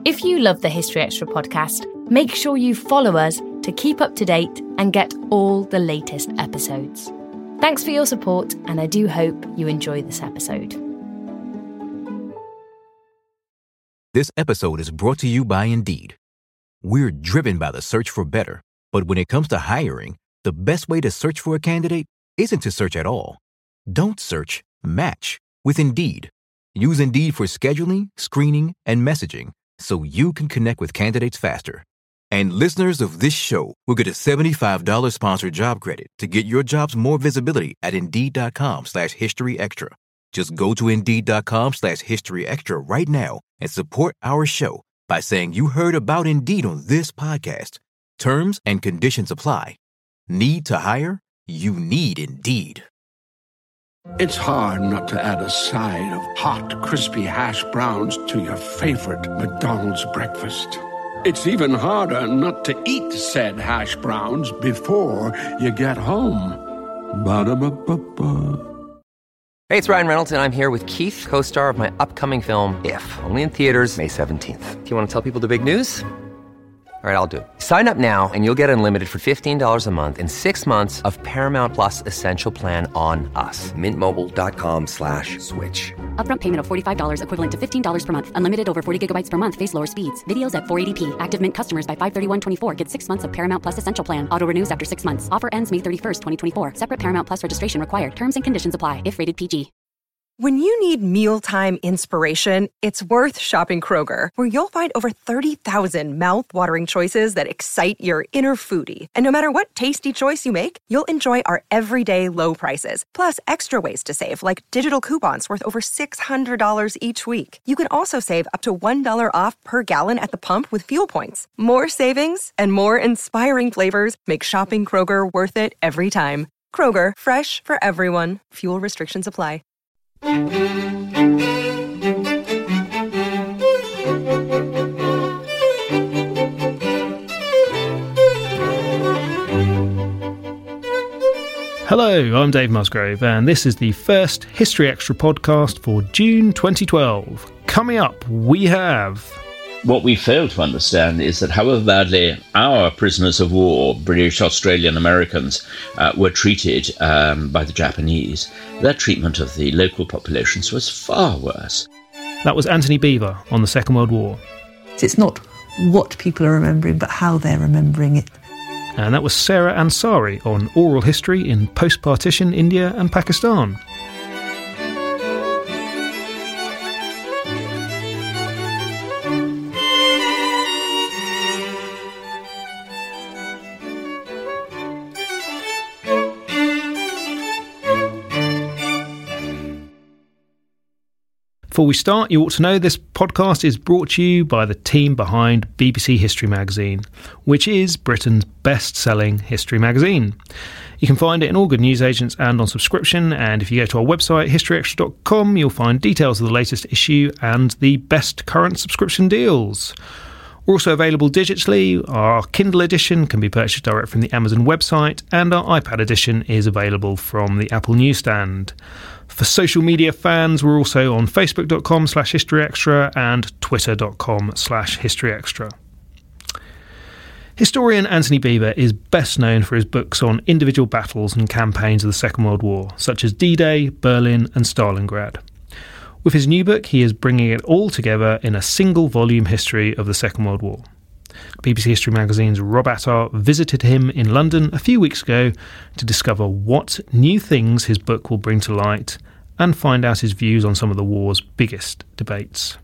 If you love the History Extra podcast, make sure you follow us to keep up to date and get all the latest episodes. Thanks for your support, and I do hope you enjoy this episode. This episode is brought to you by Indeed. We're driven by the search for better, but when it comes to hiring, the best way to search for a candidate isn't to search at all. Don't search, match with Indeed. Use Indeed for scheduling, screening, and messaging so you can connect with candidates faster. And listeners of this show will get a $75 sponsored job credit to get your jobs more visibility at Indeed.com/HistoryExtra. Just go to Indeed.com/HistoryExtra right now and support our show by saying you heard about Indeed on this podcast. Terms and conditions apply. Need to hire? You need Indeed. It's hard not to add a side of hot, crispy hash browns to your favorite McDonald's breakfast. It's even harder not to eat said hash browns before you get home. Ba-da-ba-ba-ba. Hey, it's Ryan Reynolds, and I'm here with Keith, co-star of my upcoming film, If, only in theaters May 17th. Do you want to tell people the big news? All right, I'll do it. Sign up now and you'll get unlimited for $15 a month and 6 months of Paramount Plus Essential Plan on us. MintMobile.com/switch. Upfront payment of $45 equivalent to $15 per month. Unlimited over 40 gigabytes per month. Face lower speeds. Videos at 480p. Active Mint customers by 531.24 get 6 months of Paramount Plus Essential Plan. Auto renews after 6 months. Offer ends May 31st, 2024. Separate Paramount Plus registration required. Terms and conditions apply if rated PG. When you need mealtime inspiration, it's worth shopping Kroger, where you'll find over 30,000 mouth-watering choices that excite your inner foodie. And no matter what tasty choice you make, you'll enjoy our everyday low prices, plus extra ways to save, like digital coupons worth over $600 each week. You can also save up to $1 off per gallon at the pump with fuel points. More savings and more inspiring flavors make shopping Kroger worth it every time. Kroger, fresh for everyone. Fuel restrictions apply. Hello, I'm Dave Musgrove, and this is the first History Extra podcast for June 2012. Coming up, we have... What we fail to understand is that however badly our prisoners of war, British, Australian, Americans, were treated by the Japanese, their treatment of the local populations was far worse. That was Anthony Beevor on the Second World War. It's not what people are remembering, but how they're remembering it. And that was Sarah Ansari on oral history in post-partition India and Pakistan. Before we start, you ought to know this podcast is brought to you by the team behind BBC History Magazine, which is Britain's best-selling history magazine. You can find it in all good newsagents and on subscription, and if you go to our website, historyextra.com, you'll find details of the latest issue and the best current subscription deals. We're also available digitally. Our Kindle edition can be purchased direct from the Amazon website, and our iPad edition is available from the Apple newsstand. For social media fans, we're also on facebook.com/historyextra and twitter.com/historyextra. Historian Anthony Beevor is best known for his books on individual battles and campaigns of the Second World War, such as D-Day, Berlin and Stalingrad. With his new book, he is bringing it all together in a single-volume history of the Second World War. BBC History Magazine's Rob Attar visited him in London a few weeks ago to discover what new things his book will bring to light and find out his views on some of the war's biggest debates.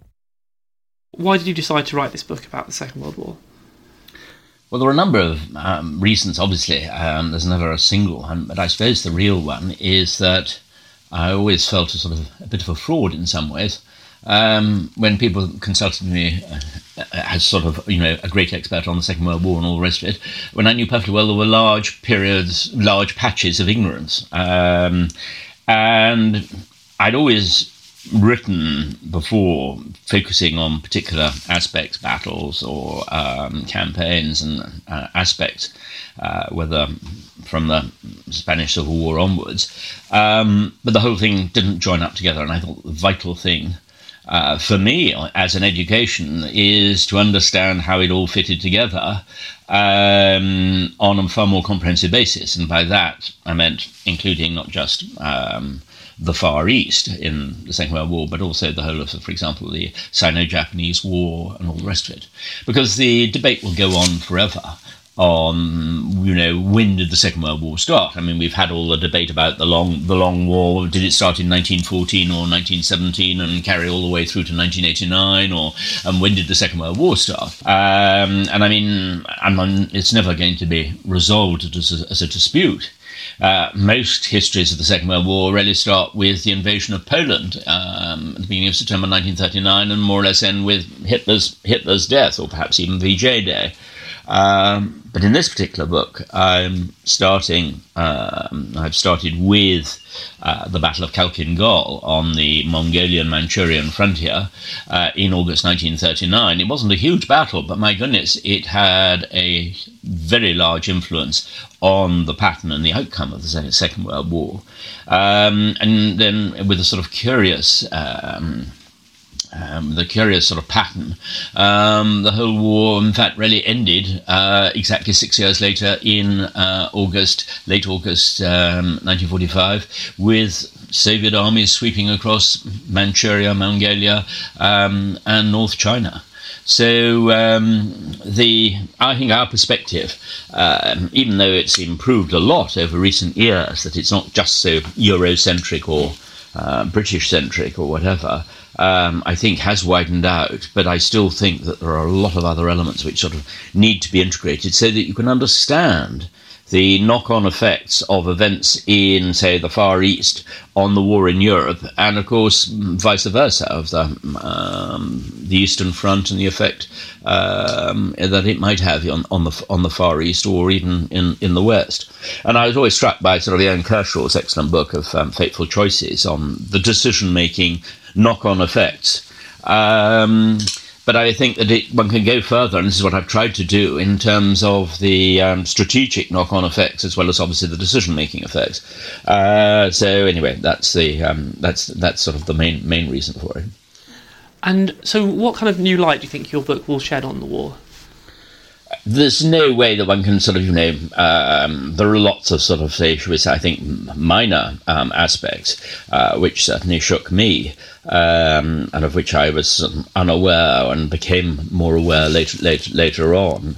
Why did you decide to write this book about the Second World War? Well, there are a number of reasons, obviously. There's never a single one, but I suppose the real one is that I always felt a bit of a fraud in some ways. When people consulted me as a great expert on the Second World War and all the rest of it, when I knew perfectly well there were large patches of ignorance. And I'd always written before focusing on particular aspects, battles or campaigns and aspects, whether from the Spanish Civil War onwards. But the whole thing didn't join up together, and I thought the vital thing for me, as an education, is to understand how it all fitted together on a far more comprehensive basis. And by that, I meant including not just the Far East in the Second World War, but also the whole of, for example, the Sino-Japanese War and all the rest of it. Because the debate will go on forever on, when did the Second World War start? I mean, we've had all the debate about the long war. Did it start in 1914 or 1917 and carry all the way through to 1989? And when did the Second World War start? And I mean, it's never going to be resolved as a dispute. Most histories of the Second World War really start with the invasion of Poland at the beginning of September 1939 and more or less end with Hitler's death, or perhaps even VJ Day. But in this particular book, I've started with the Battle of Khalkhin Gol on the Mongolian-Manchurian frontier in August 1939. It wasn't a huge battle, but my goodness, it had a very large influence on the pattern and the outcome of the Second World War. And then with a sort of curious sort of pattern. The whole war, in fact, really ended exactly 6 years later in late August 1945, with Soviet armies sweeping across Manchuria, Mongolia, and North China. So I think our perspective, even though it's improved a lot over recent years, that it's not just so Eurocentric or British-centric or whatever, I think has widened out, but I still think that there are a lot of other elements which sort of need to be integrated so that you can understand the knock-on effects of events in, say, the Far East on the war in Europe, and of course vice versa, of the Eastern Front and the effect that it might have on the Far East or even in the West. And I was always struck by sort of Ian Kershaw's excellent book of Fateful Choices on the decision-making knock-on effects. But I think that one can go further, and this is what I've tried to do in terms of the strategic knock-on effects, as well as obviously the decision-making effects. So anyway, that's sort of the main reason for it. And so, what kind of new light do you think your book will shed on the war? There's no way that one can sort of, there are lots of sort of, say, I think, minor aspects which certainly shook me, and of which I was unaware and became more aware later on.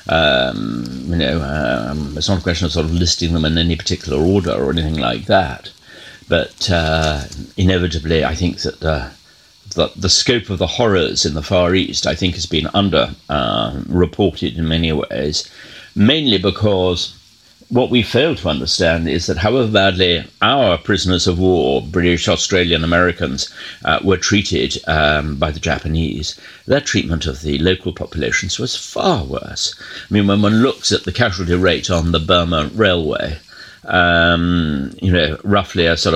It's not a question of sort of listing them in any particular order or anything like that, but inevitably, I think that the scope of the horrors in the Far East, I think, has been reported in many ways, mainly because what we fail to understand is that however badly our prisoners of war, British, Australian, Americans, were treated by the Japanese, their treatment of the local populations was far worse. I mean, when one looks at the casualty rate on the Burma Railway, roughly a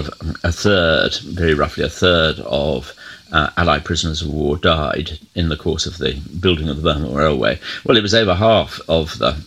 third of Allied prisoners of war died in the course of the building of the Burma Railway. Well, it was over half of the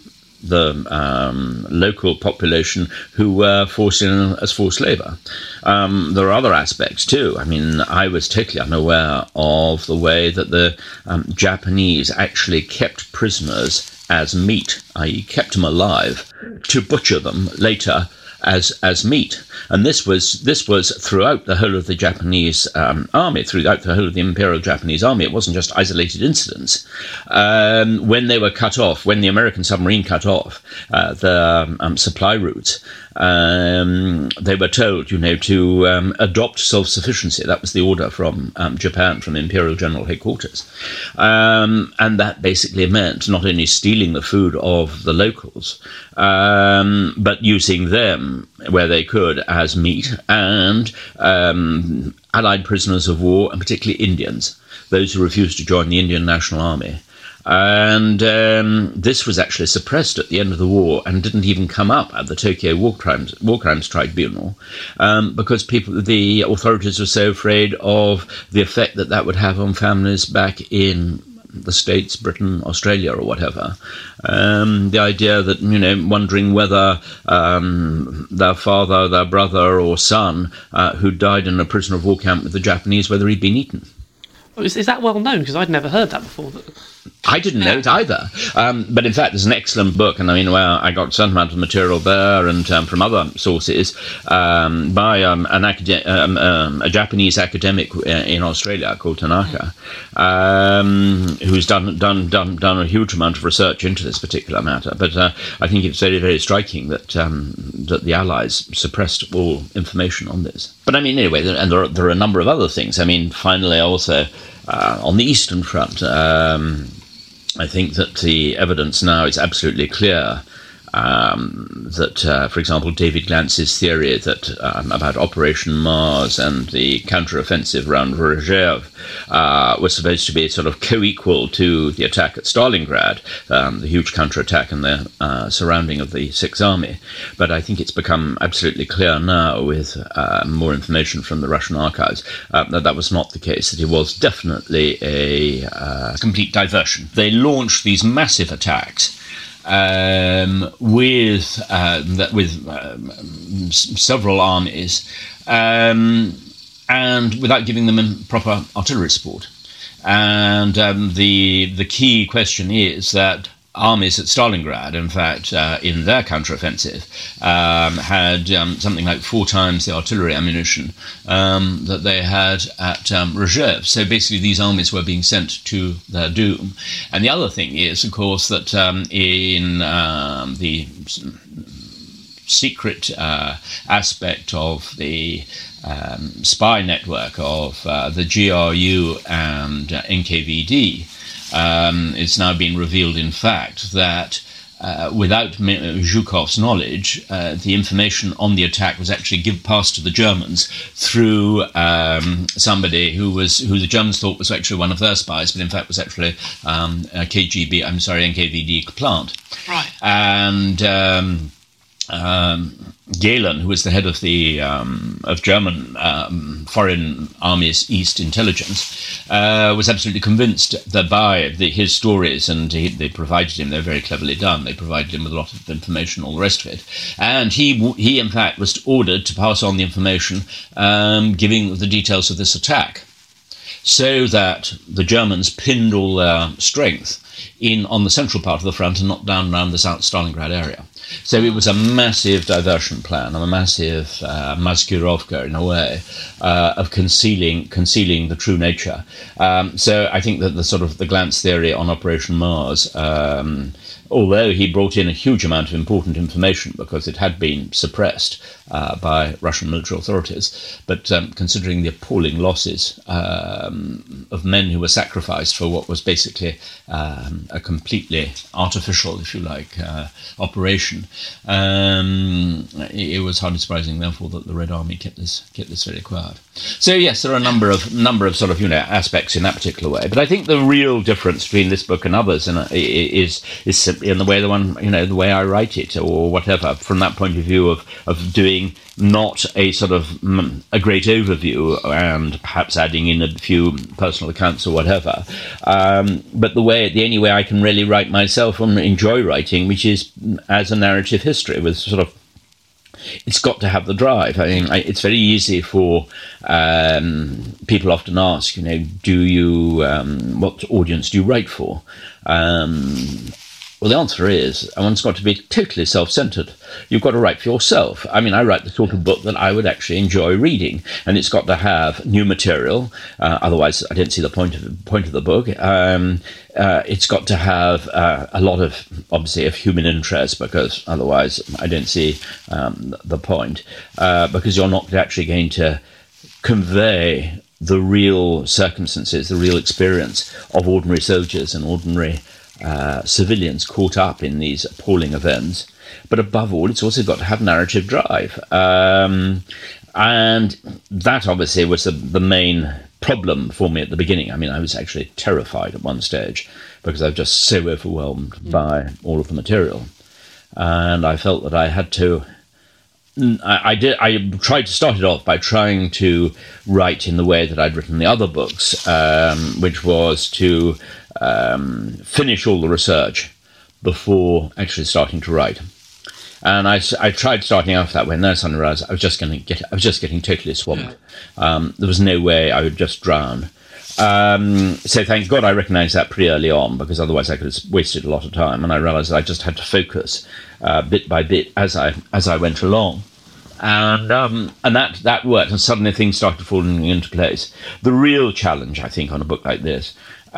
local population who were forced in as forced labour. There are other aspects too. I mean, I was totally unaware of the way that the Japanese actually kept prisoners as meat, i.e. kept them alive, to butcher them later as meat. And this was throughout the whole of the Japanese army, throughout the whole of the Imperial Japanese Army. It wasn't just isolated incidents. When they were cut off, when the American submarine cut off the supply routes, they were told, to adopt self-sufficiency. That was the order from Japan, from Imperial General Headquarters. And that basically meant not only stealing the food of the locals, but using them where they could as meat, and Allied prisoners of war, and particularly Indians, those who refused to join the Indian National Army. And this was actually suppressed at the end of the war and didn't even come up at the Tokyo War Crimes Tribunal because the authorities were so afraid of the effect that would have on families back in the States, Britain, Australia, or whatever. The idea that, wondering whether their father, their brother, or son who died in a prisoner of war camp with the Japanese, whether he'd been eaten. Is that well known? Because I'd never heard that before. I didn't know it either. But in fact, there's an excellent book, and I mean, well, I got a certain amount of material there and from other sources by a Japanese academic in Australia called Tanaka, who's done a huge amount of research into this particular matter. But I think it's very, very striking that that the Allies suppressed all information on this. But I mean, anyway, and there are a number of other things. I mean, finally, also on the Eastern Front, I think that the evidence now is absolutely clear that, for example, David Glantz's theory that about Operation Mars and the counteroffensive around Rzhev was supposed to be sort of co-equal to the attack at Stalingrad, the huge counterattack and the surrounding of the Sixth Army. But I think it's become absolutely clear now, with more information from the Russian archives, that was not the case, that it was definitely a complete diversion. They launched these massive attacks with several armies, and without giving them proper artillery support. And the key question is that armies at Stalingrad, in fact, in their counteroffensive, had something like 4 times the artillery ammunition that they had at Rzhev. So basically these armies were being sent to their doom. And the other thing is, of course, that in the secret aspect of the spy network of the GRU and NKVD, it's now been revealed, in fact, that without Zhukov's knowledge, the information on the attack was actually passed to the Germans through somebody who the Germans thought was actually one of their spies, but in fact was actually NKVD plant. Right. And Gehlen, who was the head of the of German Foreign Armies East Intelligence, was absolutely convinced that by his stories, and they provided him, they're very cleverly done, they provided him with a lot of information, all the rest of it, and he in fact was ordered to pass on the information giving the details of this attack, so that the Germans pinned all their strength in on the central part of the front and not down around the Stalingrad area. So it was a massive diversion plan, a massive maskirovka, in a way, of concealing the true nature. So I think that the Glantz theory on Operation Mars, although he brought in a huge amount of important information because it had been suppressed by Russian military authorities, but considering the appalling losses of men who were sacrificed for what was basically a completely artificial, if you like, operation, it was hardly surprising, therefore, that the Red Army kept this very quiet. So yes, there are a number of sort of aspects in that particular way, but I think the real difference between this book and others is simply in the way I write it, or whatever, from that point of view of doing not a sort of a great overview and perhaps adding in a few personal accounts or whatever, but the only way I can really write myself and enjoy writing, which is as a narrative history, with sort of, it's got to have the drive. I mean, it's very easy for people often ask, do you what audience do you write for? Well, the answer is, one's got to be totally self-centered. You've got to write for yourself. I mean, I write the sort of book that I would actually enjoy reading, and it's got to have new material. Otherwise, I don't see the point of the book. It's got to have a lot of, obviously, of human interest, because otherwise, I don't see the point. Because you're not actually going to convey the real circumstances, the real experience of ordinary soldiers and ordinary civilians caught up in these appalling events. But above all, it's also got to have narrative drive. And that obviously was the main problem for me at the beginning. I mean, I was actually terrified at one stage because I was just so overwhelmed by all of the material. And I felt that I had to... I tried to start it off by trying to write in the way that I'd written the other books, which was to finish all the research before actually starting to write. And I tried starting off that way, and then I suddenly realized I was just getting totally swamped. There was no way I would just drown. So thank God I recognised that pretty early on, because otherwise I could have wasted a lot of time. And I realised I just had to focus bit by bit as I went along. And that worked, and suddenly things started falling into place. The real challenge, I think, on a book like this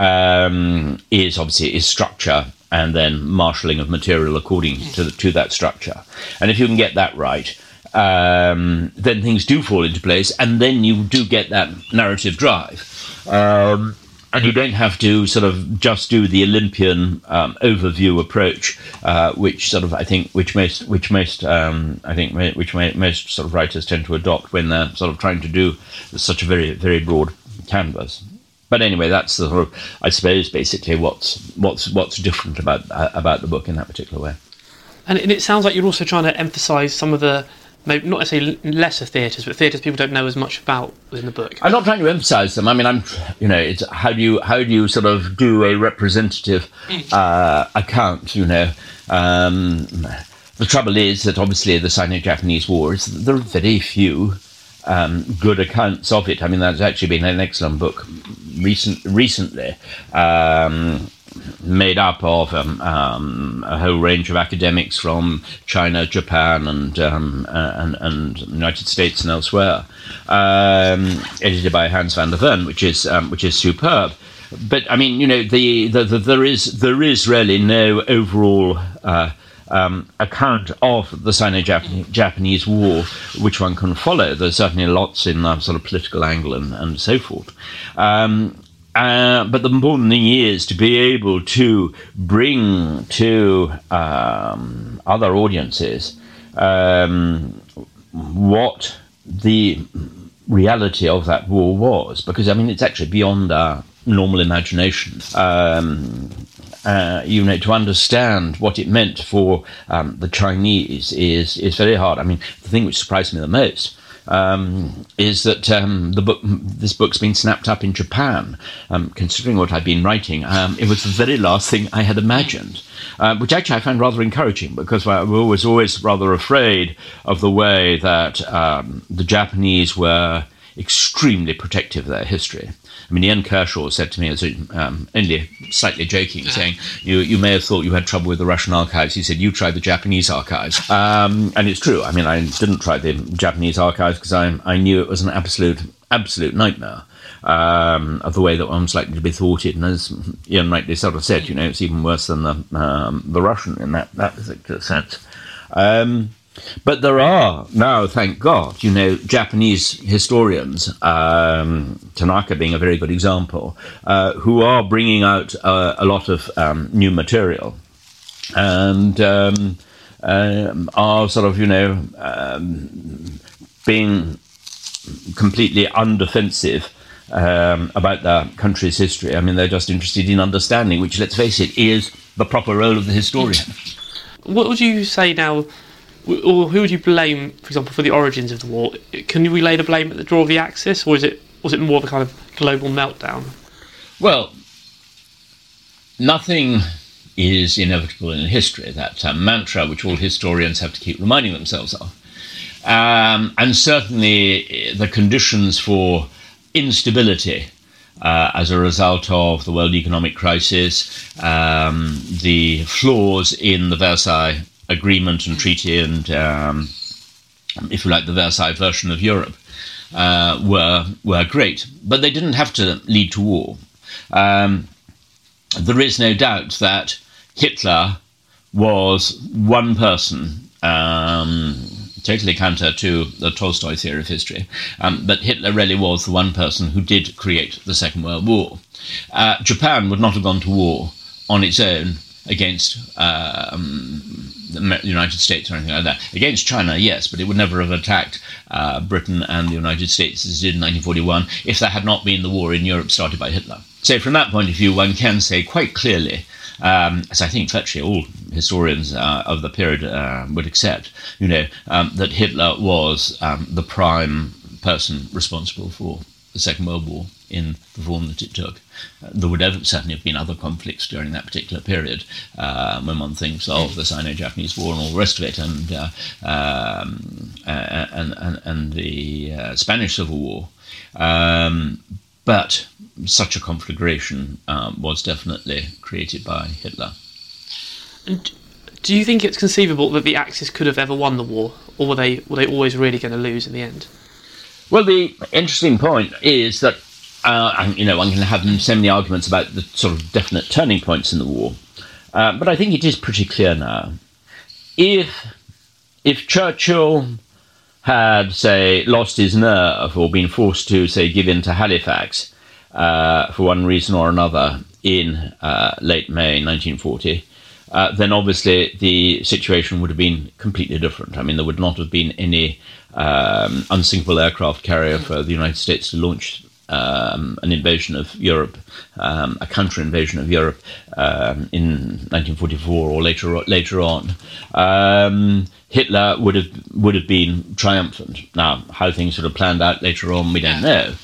is structure, and then marshalling of material according to that structure. And if you can get that right, then things do fall into place, and then you do get that narrative drive. And you don't have to sort of just do the Olympian overview approach, which sort of most sort of writers tend to adopt when they're sort of trying to do such a very, very broad canvas. But anyway, that's the sort of, I suppose, basically what's different about the book in that particular way. And it sounds like you're also trying to emphasise some of the, maybe not necessarily lesser theatres, but theatres people don't know as much about within the book. I'm not trying to emphasise them. I mean, it's how do you sort of do a representative account? The trouble is that obviously the Sino-Japanese War there are very few good accounts of it. I mean, that's actually been an excellent book recently. Made up of a whole range of academics from China, Japan, and United States and elsewhere, edited by Hans van der Ven, which is superb. But I mean, there is really no overall account of the Sino-Japanese War which one can follow. There's certainly lots in sort of political angle and so forth. But the important thing is to be able to bring to other audiences what the reality of that war was, because I mean it's actually beyond our normal imagination. To understand what it meant for the Chinese is very hard. I mean, the thing which surprised me the most is that this book's been snapped up in Japan. Considering what I've been writing, it was the very last thing I had imagined, which actually I found rather encouraging, because I was always rather afraid of the way that the Japanese were extremely protective of their history. I mean, Ian Kershaw said to me, as only slightly joking, saying, you may have thought you had trouble with the Russian archives. He said, you tried the Japanese archives. And it's true. I mean, I didn't try the Japanese archives because I knew it was an absolute nightmare of the way that one was likely to be thwarted. And as Ian rightly sort of said, it's even worse than the Russian in that particular sense. But there are now, thank God, Japanese historians, Tanaka being a very good example, who are bringing out a lot of new material, and are sort of, being completely undefensive about their country's history. I mean, they're just interested in understanding, which, let's face it, is the proper role of the historian. What would you say now? Or who would you blame, for example, for the origins of the war? Can we lay the blame at the draw of the Axis, or was it more of a kind of global meltdown? Well, nothing is inevitable in history. That mantra which all historians have to keep reminding themselves of. And certainly the conditions for instability as a result of the world economic crisis, the flaws in the Versailles Agreement and treaty, and if you like, the Versailles version of Europe, were great, but they didn't have to lead to war. There is no doubt that Hitler was one person, totally counter to the Tolstoy theory of history, but Hitler really was the one person who did create the Second World War. Japan would not have gone to war on its own against the United States or anything like that. Against China, yes, but it would never have attacked Britain and the United States as it did in 1941 if there had not been the war in Europe started by Hitler. So from that point of view, one can say quite clearly, as I think virtually all historians of the period would accept, that Hitler was the prime person responsible for the Second World War in the form that it took. There would certainly have been other conflicts during that particular period, when one thinks of the Sino-Japanese War and all the rest of it, and the Spanish Civil War. But such a conflagration was definitely created by Hitler. And do you think it's conceivable that the Axis could have ever won the war, or were they always really going to lose in the end? Well, the interesting point is that one can have so many arguments about the sort of definite turning points in the war, but I think it is pretty clear now. If Churchill had, say, lost his nerve or been forced to, say, give in to Halifax for one reason or another in late May 1940, then obviously the situation would have been completely different. I mean, there would not have been any unsinkable aircraft carrier for the United States to launch an invasion of Europe, a counter-invasion of Europe in 1944 or later on. Hitler would have been triumphant. Now, how things would have planned out later on, we don't know.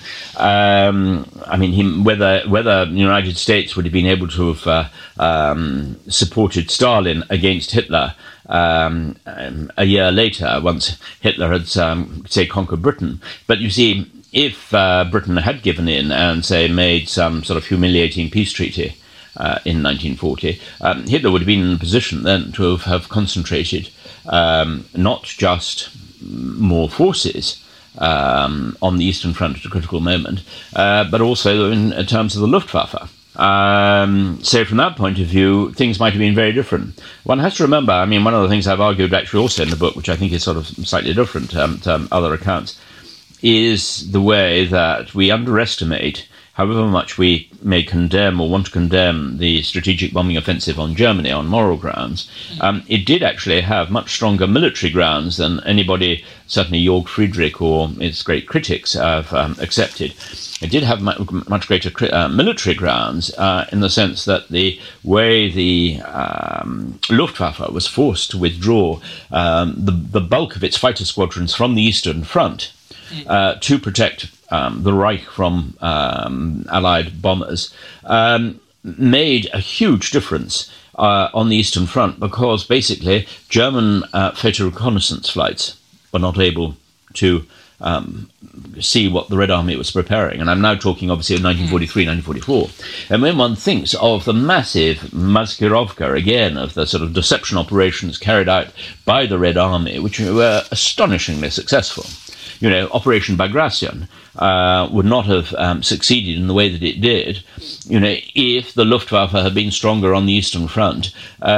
Whether the United States would have been able to have supported Stalin against Hitler a year later, once Hitler had, say, conquered Britain. But you see, if Britain had given in and, say, made some sort of humiliating peace treaty in 1940, Hitler would have been in a position then to have concentrated not just more forces on the Eastern Front at a critical moment, but also in terms of the Luftwaffe. So from that point of view, things might have been very different. One has to remember, one of the things I've argued actually also in the book, which I think is sort of slightly different to other accounts, is the way that we underestimate, however much we may condemn or want to condemn the strategic bombing offensive on Germany on moral grounds. It did actually have much stronger military grounds than anybody, certainly Jörg Friedrich or its great critics, have accepted. It did have much greater military grounds in the sense that the way the Luftwaffe was forced to withdraw the bulk of its fighter squadrons from the Eastern Front to protect the Reich from Allied bombers, made a huge difference on the Eastern Front, because basically German fighter reconnaissance flights were not able to see what the Red Army was preparing. And I'm now talking obviously of 1943, 1944. And when one thinks of the massive Maskirovka, again, of the sort of deception operations carried out by the Red Army, which were astonishingly successful. Operation Bagration would not have succeeded in the way that it did, if the Luftwaffe had been stronger on the Eastern Front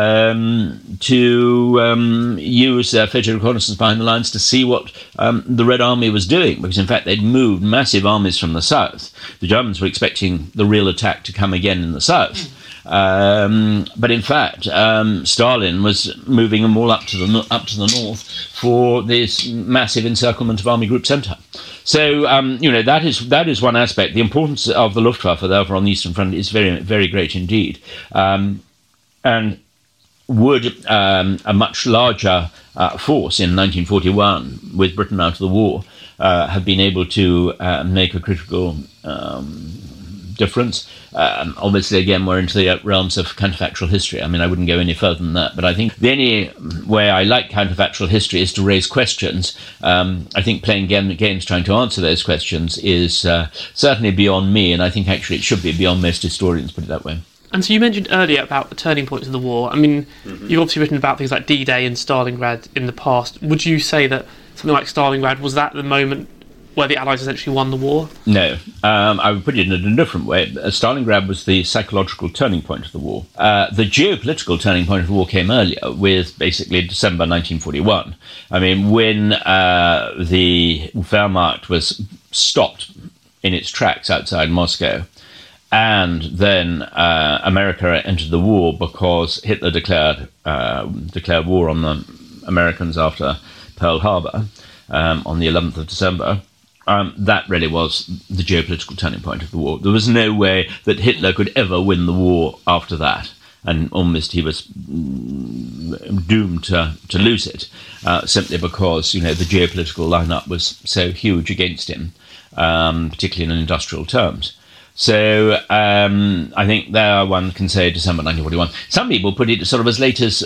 to use their fighter reconnaissance behind the lines to see what the Red Army was doing, because in fact they'd moved massive armies from the south. The Germans were expecting the real attack to come again in the south. But in fact, Stalin was moving them all up to the north for this massive encirclement of Army Group Centre. So that is one aspect. The importance of the Luftwaffe, therefore, on the Eastern Front is very, very great indeed, and would a much larger force in 1941, with Britain out of the war, have been able to make a critical difference. Obviously, again, we're into the realms of counterfactual history. I wouldn't go any further than that, but I think the only way I like counterfactual history is to raise questions. I think playing games trying to answer those questions is certainly beyond me, and I think actually it should be beyond most historians, put it that way. And so you mentioned earlier about the turning points of the war. You've obviously written about things like D-Day and Stalingrad in the past. Would you say that something like Stalingrad, was that the moment where the Allies essentially won the war? No. I would put it in a different way. Stalingrad was the psychological turning point of the war. The geopolitical turning point of the war came earlier, with basically December 1941. When the Wehrmacht was stopped in its tracks outside Moscow, and then America entered the war because Hitler declared war on the Americans after Pearl Harbor on the 11th of December. That really was the geopolitical turning point of the war. There was no way that Hitler could ever win the war after that, and almost he was doomed to lose it, simply because the geopolitical lineup was so huge against him, particularly in industrial terms. So I think there one can say December 1941. Some people put it sort of as late as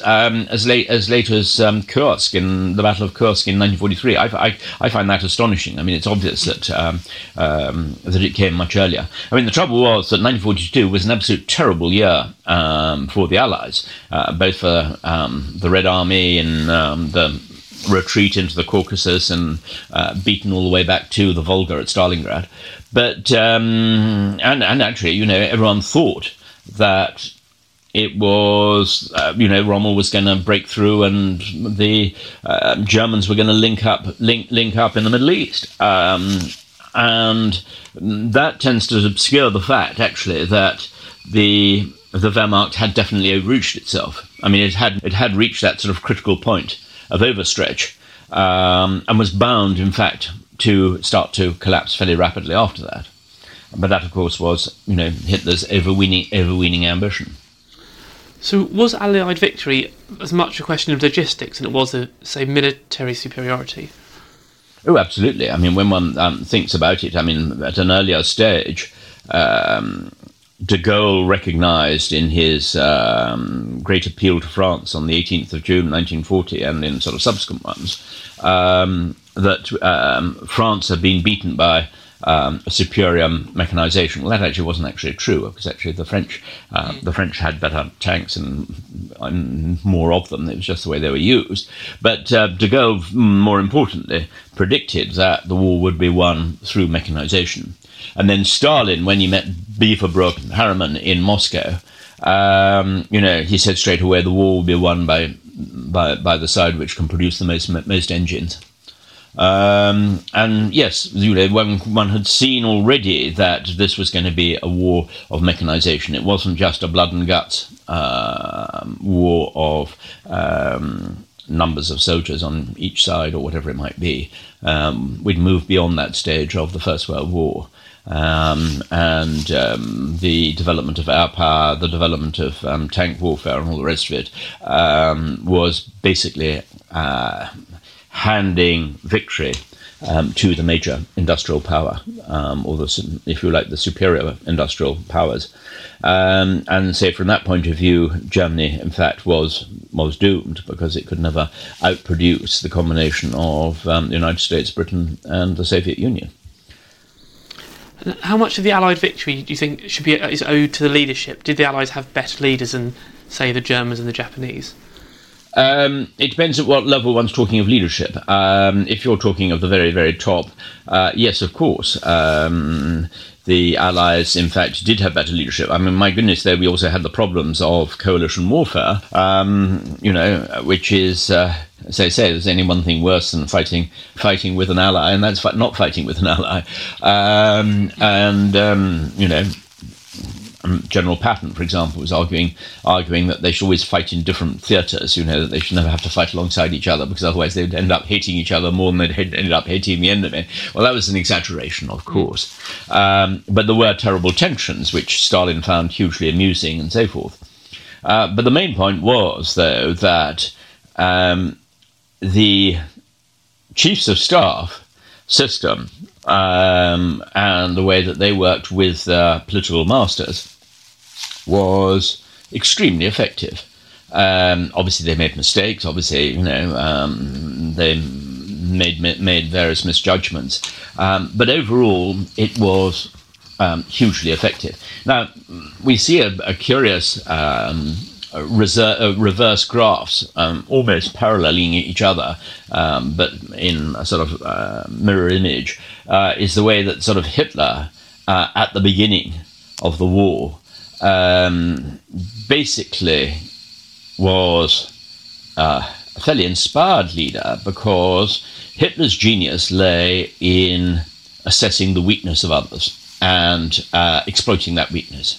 Kursk, in the Battle of Kursk in 1943. I find that astonishing. I mean, it's obvious that it came much earlier. I mean, the trouble was that 1942 was an absolute terrible year for the Allies, both for the Red Army and the retreat into the Caucasus and beaten all the way back to the Volga at Stalingrad. But, and actually, everyone thought that it was, Rommel was going to break through and the Germans were going to link up in the Middle East. And that tends to obscure the fact, actually, that the Wehrmacht had definitely overreached itself. I mean, it had reached that sort of critical point of overstretch, and was bound, in fact, to start to collapse fairly rapidly after that. But that, of course, was, Hitler's overweening ambition. So was Allied victory as much a question of logistics than it was say, military superiority? Oh, absolutely. I mean, when one thinks about it, I mean, at an earlier stage, de Gaulle recognised in his great appeal to France on the 18th of June 1940 and in sort of subsequent ones, that France had been beaten by a superior mechanisation. Well, that actually wasn't actually true, because actually the French had better tanks and more of them. It was just the way they were used. But de Gaulle, more importantly, predicted that the war would be won through mechanisation. And then Stalin, when he met Beaverbrook and Harriman in Moscow, he said straight away the war will be won by the side which can produce the most engines. And yes, one had seen already that this was going to be a war of mechanization. It wasn't just a blood and guts war of numbers of soldiers on each side or whatever it might be. We'd moved beyond that stage of the First World War. The development of air power, the development of tank warfare and all the rest of it was basically handing victory to the major industrial power, or if you like, the superior industrial powers. And say from that point of view, Germany, in fact, was doomed, because it could never outproduce the combination of the United States, Britain, and the Soviet Union. How much of the Allied victory do you think is owed to the leadership? Did the Allies have better leaders than, say, the Germans and the Japanese? It depends at what level one's talking of leadership. If you're talking of the very, very top, yes, of course. The Allies, in fact, did have better leadership. I mean, my goodness, there we also had the problems of coalition warfare, which is, as I say, there's only one thing worse than fighting with an ally, and that's not fighting with an ally. General Patton, for example, was arguing that they should always fight in different theatres, that they should never have to fight alongside each other, because otherwise they would end up hating each other more than they'd ended up hating the enemy. Well, that was an exaggeration, of course. But there were terrible tensions, which Stalin found hugely amusing and so forth. But the main point was, though, that the Chiefs of Staff system and the way that they worked with political masters was extremely effective. Obviously, they made mistakes. Obviously, they made various misjudgments. But overall, it was hugely effective. Now, we see a curious reverse graphs, almost paralleling each other, but in a sort of mirror image, is the way that sort of Hitler, at the beginning of the war, basically was a fairly inspired leader, because Hitler's genius lay in assessing the weakness of others and exploiting that weakness.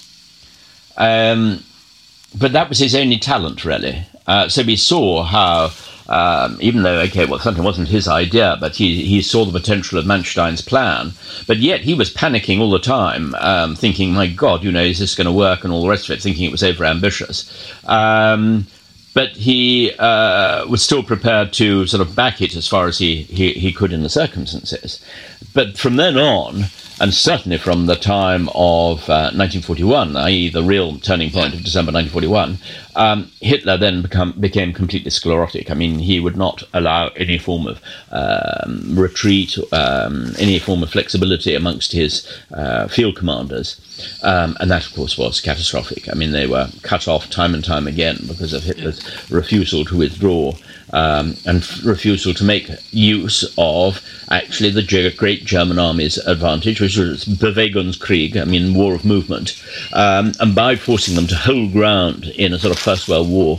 But that was his only talent, really. So we saw how, even though, something wasn't his idea, but he saw the potential of Manstein's plan, but yet he was panicking all the time, thinking, my God, is this going to work, and all the rest of it, thinking it was overambitious. But he was still prepared to sort of back it as far as he could in the circumstances. But from then on, And certainly from the time of 1941, i.e. the real turning point of December 1941, Hitler then became completely sclerotic. I mean, he would not allow any form of retreat, any form of flexibility amongst his field commanders. And that, of course, was catastrophic. I mean, they were cut off time and time again because of Hitler's refusal to withdraw and refusal to make use of actually the great German army's advantage, which was Bewegungskrieg, I mean, war of movement, and by forcing them to hold ground in a sort of First World War,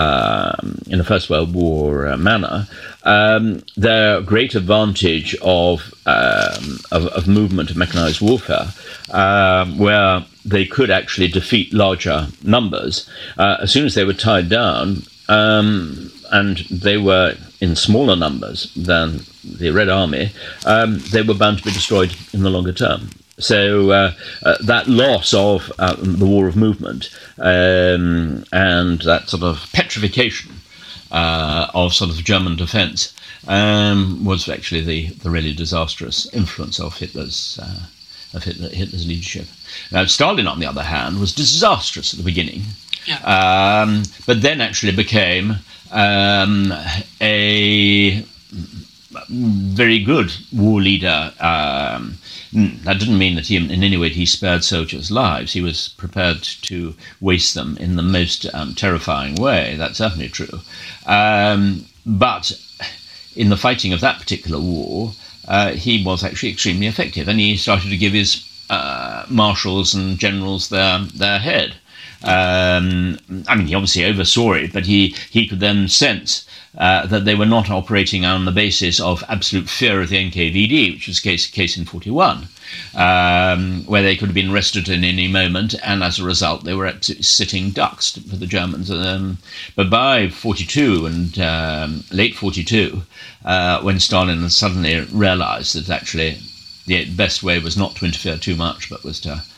manner, their great advantage of movement, of mechanized warfare, where they could actually defeat larger numbers, as soon as they were tied down, and they were in smaller numbers than the Red Army, they were bound to be destroyed in the longer term. So that loss of the war of movement and that sort of petrification of sort of German defence was actually the really disastrous influence of Hitler's leadership. Now, Stalin, on the other hand, was disastrous at the beginning, but then actually became a very good war leader. That didn't mean that he, in any way, he spared soldiers' lives. He was prepared to waste them in the most terrifying way. That's certainly true. But in the fighting of that particular war, he was actually extremely effective, and he started to give his marshals and generals their head. I mean, he obviously oversaw it, but he could then sense that they were not operating on the basis of absolute fear of the NKVD, which was the case in 41, where they could have been arrested in any moment, and as a result, they were absolutely sitting ducks for the Germans. But by 42 and late 42, when Stalin suddenly realized that actually the best way was not to interfere too much, but was to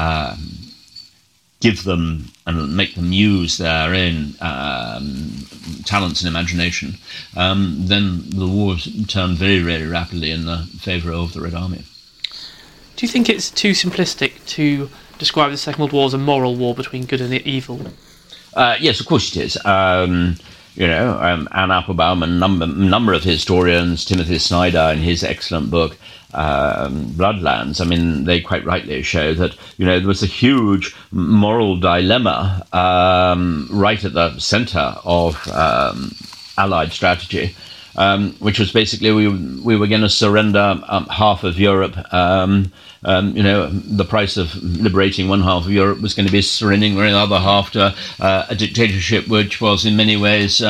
give them and make them use their own talents and imagination, then the war turned very, very rapidly in the favour of the Red Army. Do you think it's too simplistic to describe the Second World War as a moral war between good and evil? Yes, of course it is. Anne Applebaum and a number of historians, Timothy Snyder in his excellent book, Bloodlands, I mean, they quite rightly show that, there was a huge moral dilemma right at the centre of Allied strategy, which was basically we were going to surrender half of Europe. The price of liberating one half of Europe was going to be surrendering the other half to a dictatorship which was in many ways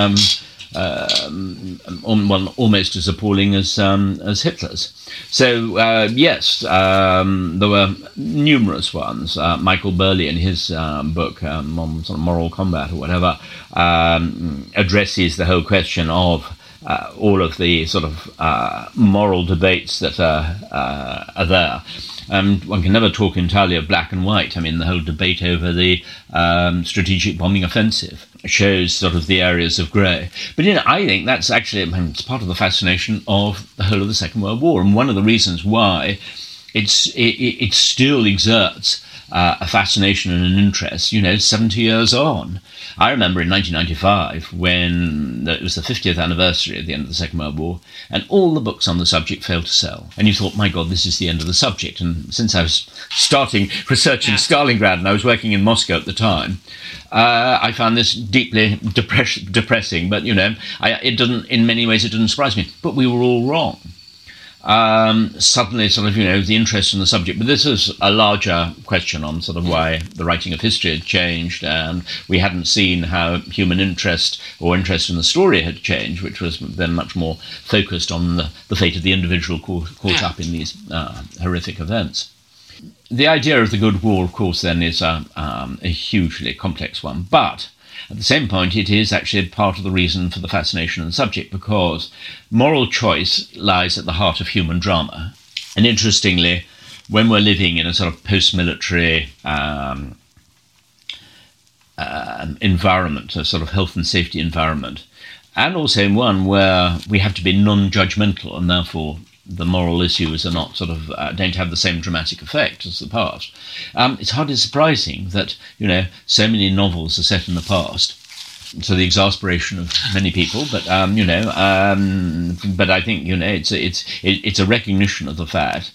almost as appalling as Hitler's. So yes, there were numerous ones. Michael Burley, in his book on sort of moral combat or whatever, addresses the whole question of all of the sort of moral debates that are there. One can never talk entirely of black and white. I mean, the whole debate over the strategic bombing offensive shows sort of the areas of grey. But, I think that's actually it's part of the fascination of the whole of the Second World War, and one of the reasons why it still exerts a fascination and an interest, 70 years on. I remember in 1995 when it was the 50th anniversary of the end of the Second World War, and all the books on the subject failed to sell. And you thought, my God, this is the end of the subject. And since I was starting research in Stalingrad and I was working in Moscow at the time, I found this deeply depressing. But, it didn't, in many ways, it didn't surprise me. But we were all wrong. Suddenly sort of, the interest in the subject. But this is a larger question on sort of why the writing of history had changed, and we hadn't seen how human interest or interest in the story had changed, which was then much more focused on the fate of the individual caught up in these horrific events. The idea of the good war, of course, then is a hugely complex one, but at the same point, it is actually part of the reason for the fascination of the subject, because moral choice lies at the heart of human drama. And interestingly, when we're living in a sort of post-military environment, a sort of health and safety environment, and also in one where we have to be non-judgmental and therefore the moral issues are not don't have the same dramatic effect as the past. It's hardly surprising that, so many novels are set in the past, to the exasperation of many people. But but I think it's a recognition of the fact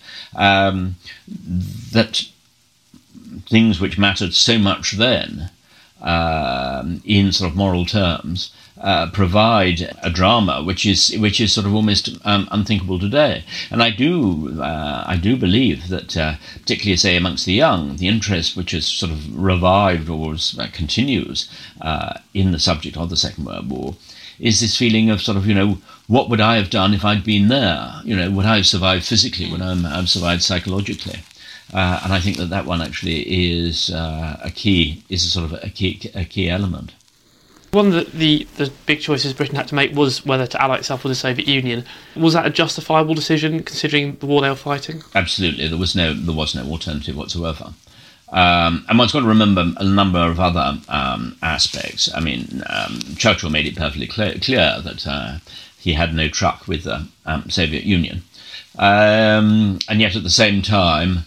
that things which mattered so much then, in sort of moral terms, provide a drama which is sort of almost unthinkable today. And I do believe that, particularly say amongst the young, the interest which is sort of revived or continues in the subject of the Second World War is this feeling of sort of, what would I have done if I'd been there? Would I have survived physically? Would I have survived psychologically? And I think that one actually is a key element. One of the big choices Britain had to make was whether to ally itself with the Soviet Union. Was that a justifiable decision, considering the war they were fighting? Absolutely, there was no alternative whatsoever. And one's got to remember a number of other aspects. I mean, Churchill made it perfectly clear that he had no truck with the Soviet Union, and yet at the same time,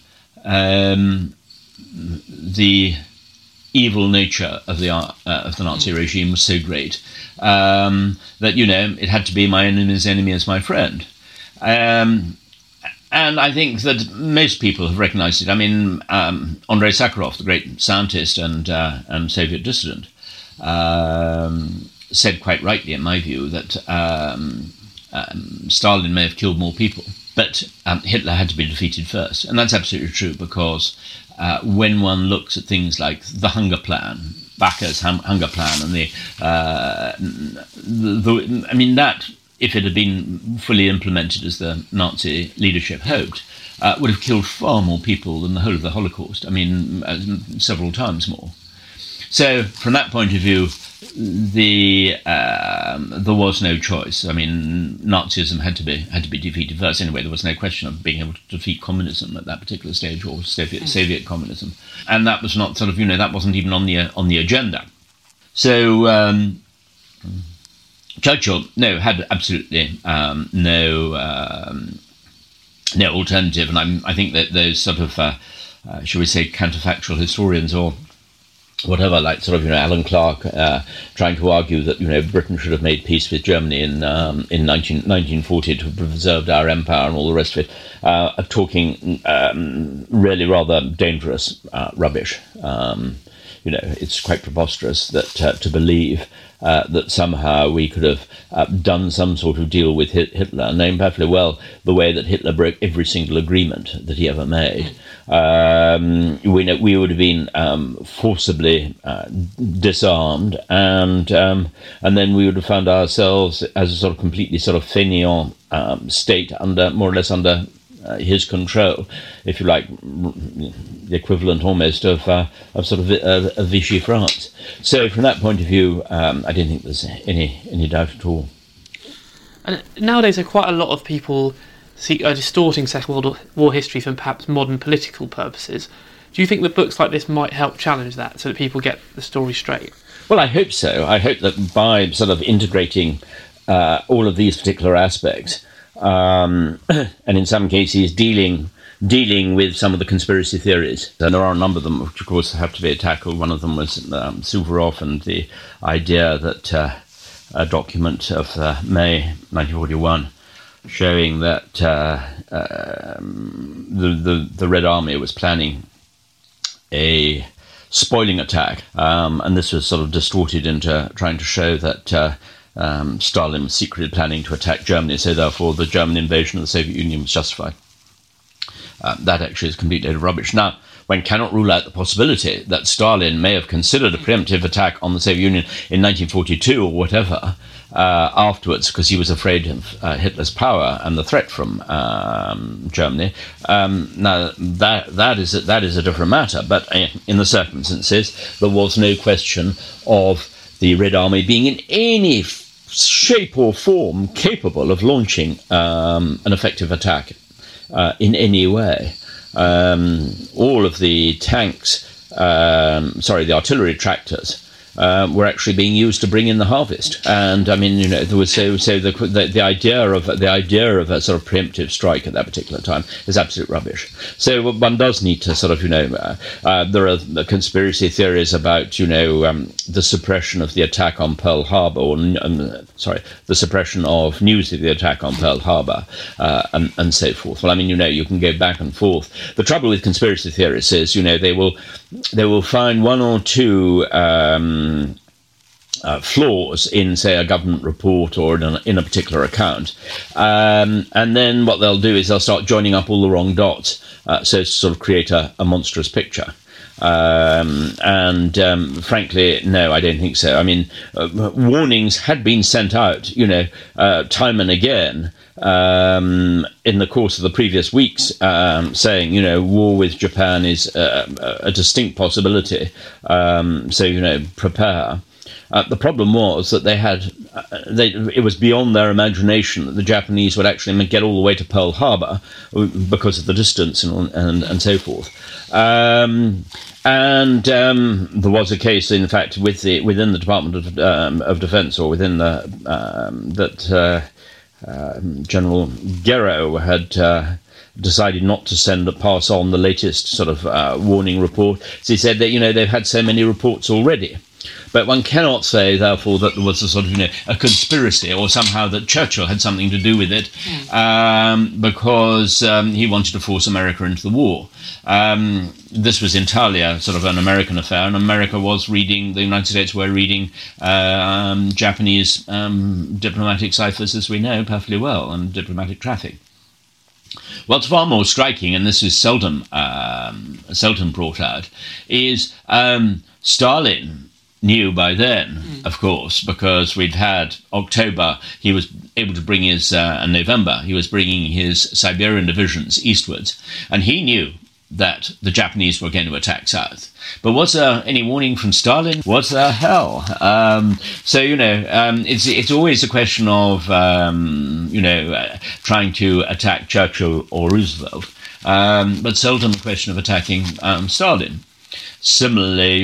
the evil nature of the Nazi regime was so great that it had to be my enemy's enemy as my friend, and I think that most people have recognised it. I mean, Andrei Sakharov, the great scientist and Soviet dissident, said quite rightly, in my view, that Stalin may have killed more people, but Hitler had to be defeated first, and that's absolutely true, because when one looks at things like the Hunger Plan, Bacher's Hunger Plan, and that, if it had been fully implemented as the Nazi leadership hoped, would have killed far more people than the whole of the Holocaust. I mean, several times more. So, from that point of view, there was no choice. I mean, Nazism had to be defeated first. Anyway, there was no question of being able to defeat communism at that particular stage, or Soviet communism, and that was not that wasn't even on the agenda. So Churchill had absolutely no alternative, and I think that those sort of shall we say counterfactual historians or whatever, like Alan Clark, trying to argue that Britain should have made peace with Germany in 1940 to have preserved our empire and all the rest of it, are talking really rather dangerous rubbish. It's quite preposterous that to believe that somehow we could have done some sort of deal with Hitler, knowing perfectly well the way that Hitler broke every single agreement that he ever made. We would have been forcibly disarmed, and then we would have found ourselves as a sort of completely sort of fainéant state more or less under his control, if you like, the equivalent almost of Vichy France. So from that point of view, I don't think there's any doubt at all. And nowadays, there are quite a lot of people distorting Second World War history for perhaps modern political purposes. Do you think that books like this might help challenge that, so that people get the story straight? Well, I hope so. I hope that by sort of integrating all of these particular aspects, and in some cases dealing with some of the conspiracy theories. And there are a number of them, which of course have to be tackled. One of them was Suvorov and the idea that a document of May 1941 showing that the Red Army was planning a spoiling attack, and this was sort of distorted into trying to show that Stalin was secretly planning to attack Germany, so therefore the German invasion of the Soviet Union was justified. That actually is complete load of rubbish. Now, one cannot rule out the possibility that Stalin may have considered a preemptive attack on the Soviet Union in 1942 or whatever afterwards, because he was afraid of Hitler's power and the threat from Germany. Now, that is a different matter, but in the circumstances, there was no question of the Red Army being in any shape or form capable of launching an effective attack in any way. All of the tanks, the artillery tractors were actually being used to bring in the harvest. And I mean, there was the idea of a sort of preemptive strike at that particular time is absolute rubbish. So one does need to sort of there are conspiracy theories about the suppression of the attack on Pearl Harbor, or the suppression of news of the attack on Pearl Harbor, and so forth. Well, I mean, you can go back and forth. The trouble with conspiracy theorists is they will find one or two flaws in, say, a government report or in a particular account. And then what they'll do is they'll start joining up all the wrong dots, so to sort of create a monstrous picture. Frankly, no, I don't think so. I mean, warnings had been sent out, time and again, in the course of the previous weeks, saying, war with Japan is a distinct possibility. So, prepare. The problem was that it was beyond their imagination that the Japanese would actually get all the way to Pearl Harbor because of the distance and so forth. There was a case, in fact, within the Department of Defense, or within General Gero had decided not to pass on the latest sort of warning report. So he said that they've had so many reports already. But one cannot say, therefore, that there was a sort of a conspiracy, or somehow that Churchill had something to do with it, because he wanted to force America into the war. This was entirely a sort of an American affair, and the United States were reading Japanese diplomatic ciphers, as we know perfectly well, and diplomatic traffic. What's far more striking, and this is seldom brought out, is Stalin knew by then, of course, because we'd had October, he was able to bring and November, he was bringing his Siberian divisions eastwards, and he knew that the Japanese were going to attack south. But was there any warning from Stalin? Was there hell? It's always a question of, trying to attack Churchill or Roosevelt, but seldom a question of attacking Stalin. Similarly,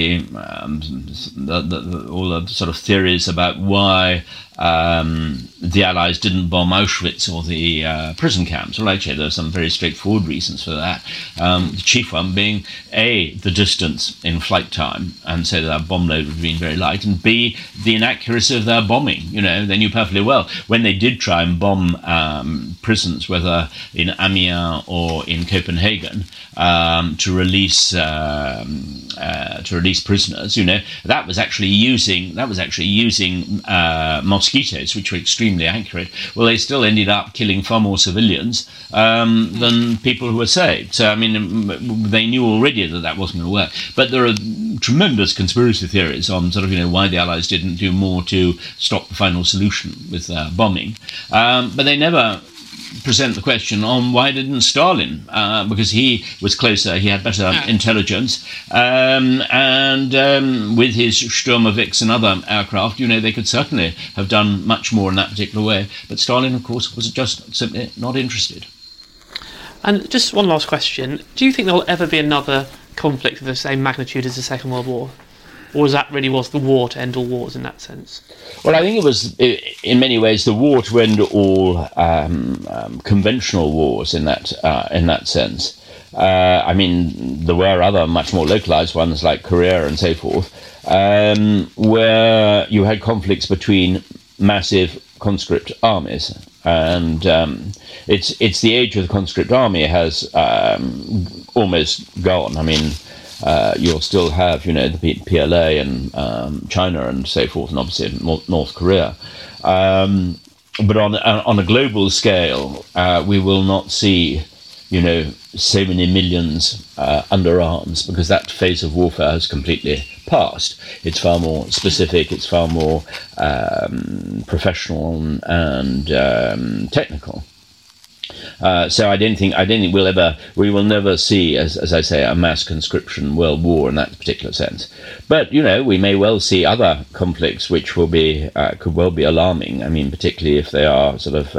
all the sort of theories about why the Allies didn't bomb Auschwitz or the prison camps. Well, actually, there are some very straightforward reasons for that. The chief one being, A, the distance in flight time, and so their bomb load would have been very light, and B, the inaccuracy of their bombing. They knew perfectly well when they did try and bomb prisons, whether in Amiens or in Copenhagen, to release prisoners. That was actually using mosquitoes, which were extremely accurate. Well, they still ended up killing far more civilians than people who were saved. So, I mean, they knew already that wasn't going to work. But there are tremendous conspiracy theories on sort of, why the Allies didn't do more to stop the final solution with bombing. But they never present the question on why didn't Stalin, because he was closer, he had better intelligence, and with his Sturmovix and other aircraft, they could certainly have done much more in that particular way. But Stalin, of course, was just simply not interested. And just one last question. Do you think there will ever be another conflict of the same magnitude as the Second World War? Or was the war to end all wars in that sense? Well, I think it was, in many ways, the war to end all conventional wars in that sense. I mean, there were other much more localized ones like Korea and so forth, where you had conflicts between massive conscript armies. And it's the age of the conscript army has almost gone. I mean, you'll still have, the PLA and China and so forth, and obviously North Korea. But on a global scale, we will not see, so many millions under arms, because that phase of warfare has completely passed. It's far more specific. It's far more professional and technical. So I don't think we will never see, as I say, a mass conscription world war in that particular sense. But we may well see other conflicts which will be could well be alarming. I mean, particularly if they are sort of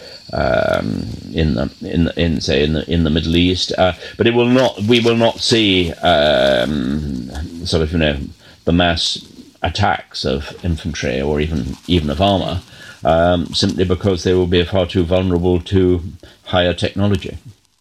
in the Middle East. But we will not see sort of the mass attacks of infantry or even of armour, simply because they will be far too vulnerable to higher technology.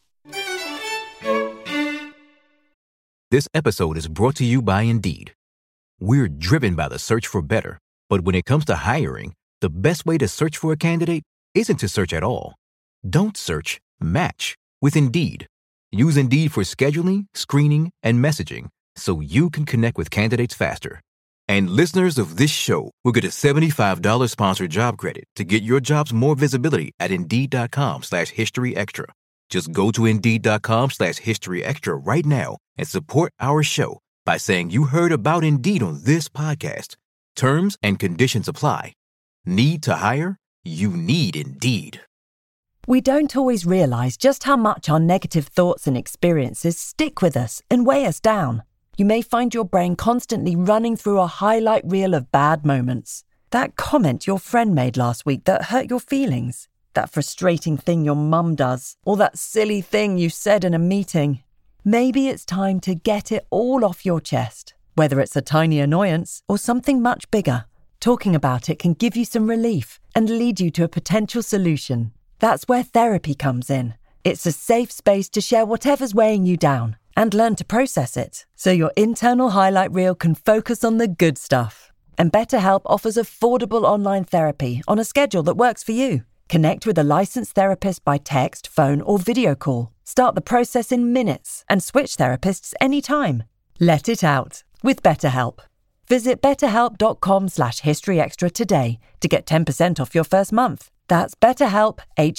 This episode is brought to you by Indeed. We're driven by the search for better, but when it comes to hiring, the best way to search for a candidate isn't to search at all. Don't search, match with Indeed. Use Indeed for scheduling, screening, and messaging so you can connect with candidates faster. And listeners of this show will get a $75 sponsored job credit to get your jobs more visibility at Indeed.com/History Extra. Just go to Indeed.com/History Extra right now and support our show by saying you heard about Indeed on this podcast. Terms and conditions apply. Need to hire? You need Indeed. We don't always realise just how much our negative thoughts and experiences stick with us and weigh us down. You may find your brain constantly running through a highlight reel of bad moments. That comment your friend made last week that hurt your feelings. That frustrating thing your mum does. Or that silly thing you said in a meeting. Maybe it's time to get it all off your chest. Whether it's a tiny annoyance or something much bigger, talking about it can give you some relief and lead you to a potential solution. That's where therapy comes in. It's a safe space to share whatever's weighing you down and learn to process it, so your internal highlight reel can focus on the good stuff. And BetterHelp offers affordable online therapy on a schedule that works for you. Connect with a licensed therapist by text, phone, or video call. Start the process in minutes and switch therapists anytime. Let it out with BetterHelp. Visit betterhelp.com/historyextra today to get 10% off your first month. That's BetterHelp,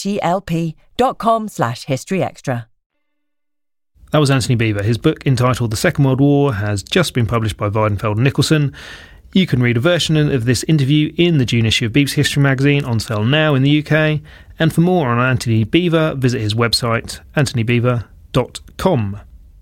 HELP.com/historyextra. That was Anthony Beevor. His book, entitled The Second World War, has just been published by Weidenfeld and Nicholson. You can read a version of this interview in the June issue of BBC History Magazine, on sale now in the UK. And for more on Anthony Beevor, visit his website, anthonybeevor.com.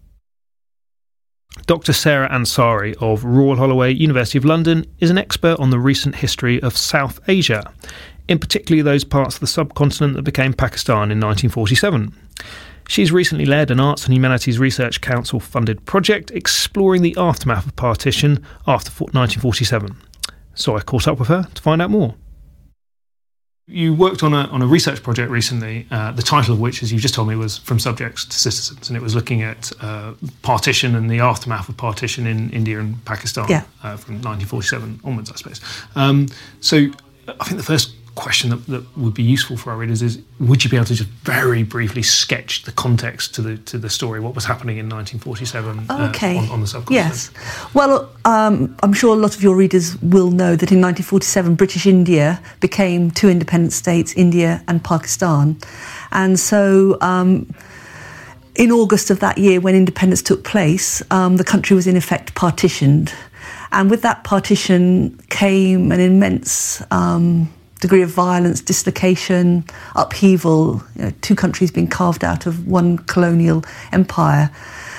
Dr. Sarah Ansari of Royal Holloway, University of London, is an expert on the recent history of South Asia, in particular those parts of the subcontinent that became Pakistan in 1947. She's recently led an Arts and Humanities Research Council-funded project exploring the aftermath of partition after 1947. So I caught up with her to find out more. You worked on a research project recently, the title of which, as you just told me, was From Subjects to Citizens, and it was looking at partition and the aftermath of partition in India and Pakistan from 1947 onwards, I suppose. So I think the first question that would be useful for our readers is, would you be able to just very briefly sketch the context to the story, what was happening in 1947 on the subcontinent? Yes. Well, I'm sure a lot of your readers will know that in 1947 British India became two independent states, India and Pakistan. And so in August of that year, when independence took place, the country was in effect partitioned. And with that partition came an immense degree of violence, dislocation, upheaval, two countries being carved out of one colonial empire.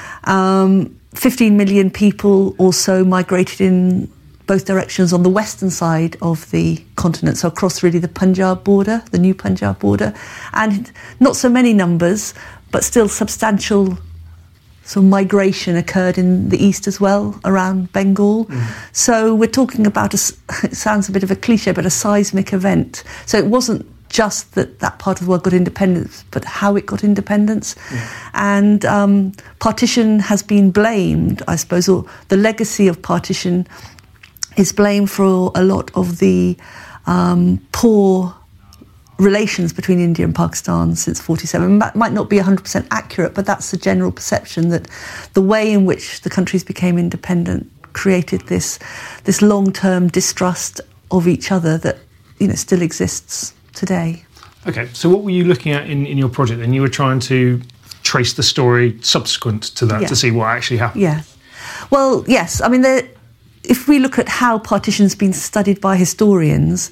15 million people also migrated in both directions on the western side of the continent, so across really the Punjab border, the new Punjab border, and not so many numbers, but still substantial some migration occurred in the east as well, around Bengal. So we're talking about, it sounds a bit of a cliche, but a seismic event. So it wasn't just that part of the world got independence, but how it got independence. And partition has been blamed, I suppose, or the legacy of partition is blamed for a lot of the poor relations between India and Pakistan since 1947. That might not be 100% accurate, but that's the general perception, that the way in which the countries became independent created this long-term distrust of each other that still exists today. Okay, so what were you looking at in your project then? You were trying to trace the story subsequent to that to see what actually happened. Yeah. Well, yes. I mean, if we look at how partition's been studied by historians,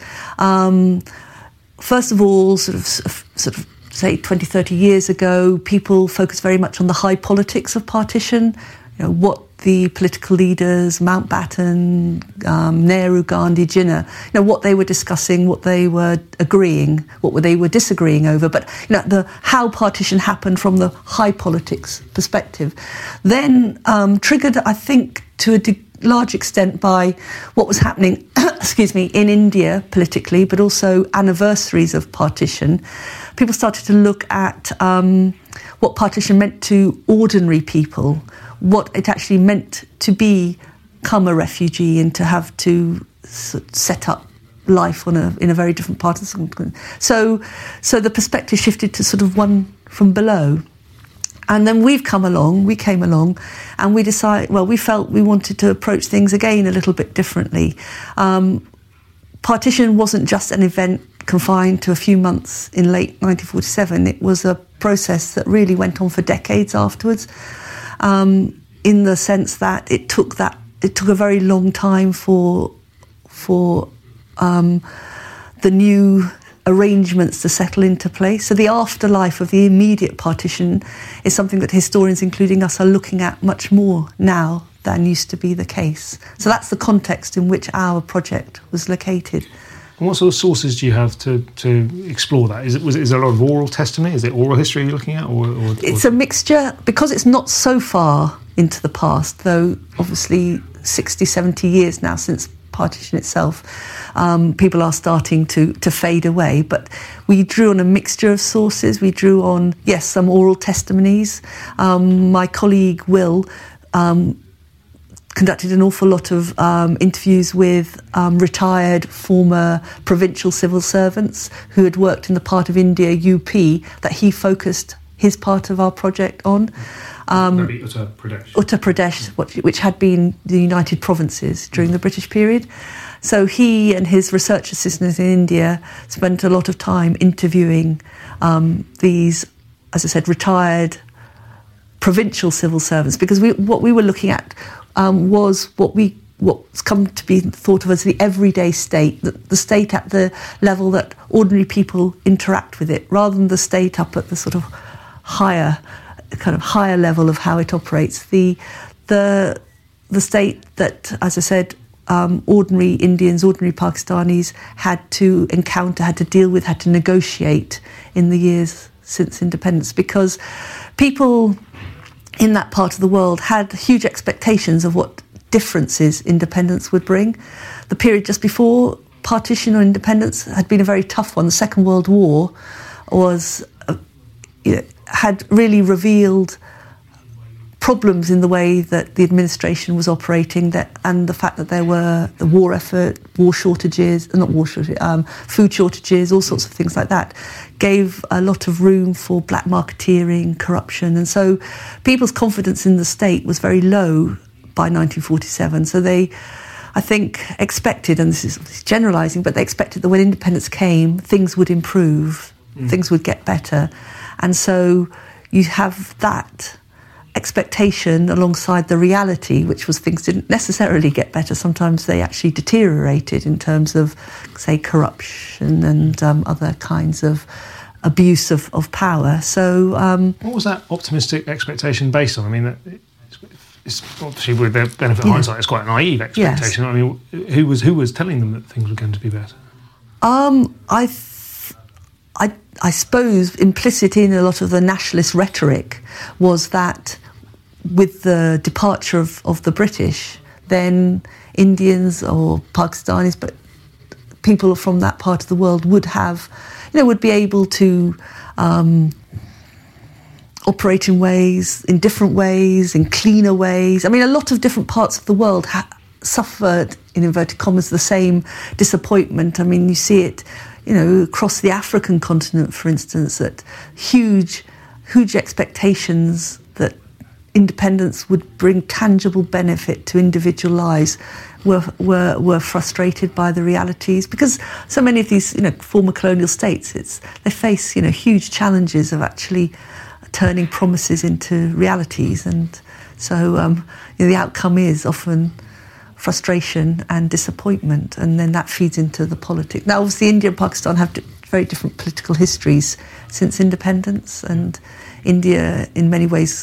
first of all, sort of say 20, 30 years ago, people focused very much on the high politics of partition. What the political leaders, Mountbatten, Nehru, Gandhi, Jinnah, what they were discussing, what they were agreeing, what they were disagreeing over, but how partition happened from the high politics perspective. Then triggered, I think, to a large extent by what was happening, in India politically, but also anniversaries of partition. People started to look at what partition meant to ordinary people, what it actually meant to become a refugee and to have to set up life in a very different part of the country. So the perspective shifted to sort of one from below. And then we came along and we felt we wanted to approach things again a little bit differently. Partition wasn't just an event confined to a few months in late 1947. It was a process that really went on for decades afterwards, in the sense that it took a very long time for the new arrangements to settle into place. So the afterlife of the immediate partition is something that historians, including us, are looking at much more now than used to be the case. So that's the context in which our project was located. And what sort of sources do you have to explore that? Is there a lot of oral testimony? Is it oral history you're looking at? Or it's a mixture, because it's not so far into the past, though obviously 60, 70 years now since partition itself. People are starting to fade away, but we drew on a mixture of sources. We drew on, yes, some oral testimonies. My colleague Will conducted an awful lot of interviews with retired former provincial civil servants who had worked in the part of India, UP, that he focused his part of our project on. Uttar Pradesh. Uttar Pradesh, which had been the United Provinces during the British period. So he and his research assistants in India spent a lot of time interviewing these, as I said, retired provincial civil servants, because what we were looking at was what's come to be thought of as the everyday state, the state at the level that ordinary people interact with it, rather than the state up at the sort of higher level of how it operates. The state that, as I said, ordinary Indians, ordinary Pakistanis had to encounter, had to deal with, had to negotiate in the years since independence, because people in that part of the world had huge expectations of what differences independence would bring. The period just before partition or independence had been a very tough one. The Second World War had really revealed problems in the way that the administration was operating, and the fact that there were the war effort, food shortages, all sorts of things like that, gave a lot of room for black marketeering, corruption. And so people's confidence in the state was very low by 1947. So they, I think, expected, and this is generalising, but they expected that when independence came, things would improve, things would get better. And so you have that expectation alongside the reality, which was things didn't necessarily get better. Sometimes they actually deteriorated in terms of, say, corruption and other kinds of abuse of power. So what was that optimistic expectation based on? I mean, it's obviously, with the benefit of hindsight, it's quite a naive expectation. Yes. I mean, who was telling them that things were going to be better? I suppose implicit in a lot of the nationalist rhetoric was that with the departure of the British, then Indians or Pakistanis, but people from that part of the world would be able to operate in different ways, in cleaner ways. I mean, a lot of different parts of the world suffered, in inverted commas, the same disappointment. I mean, you see it, across the African continent, for instance, that huge expectations that independence would bring tangible benefit to individual lives were frustrated by the realities, because so many of these former colonial states, they face huge challenges of actually turning promises into realities, and so the outcome is often frustration and disappointment, and then that feeds into the politics. Now, obviously, India and Pakistan have very different political histories since independence, and India, in many ways,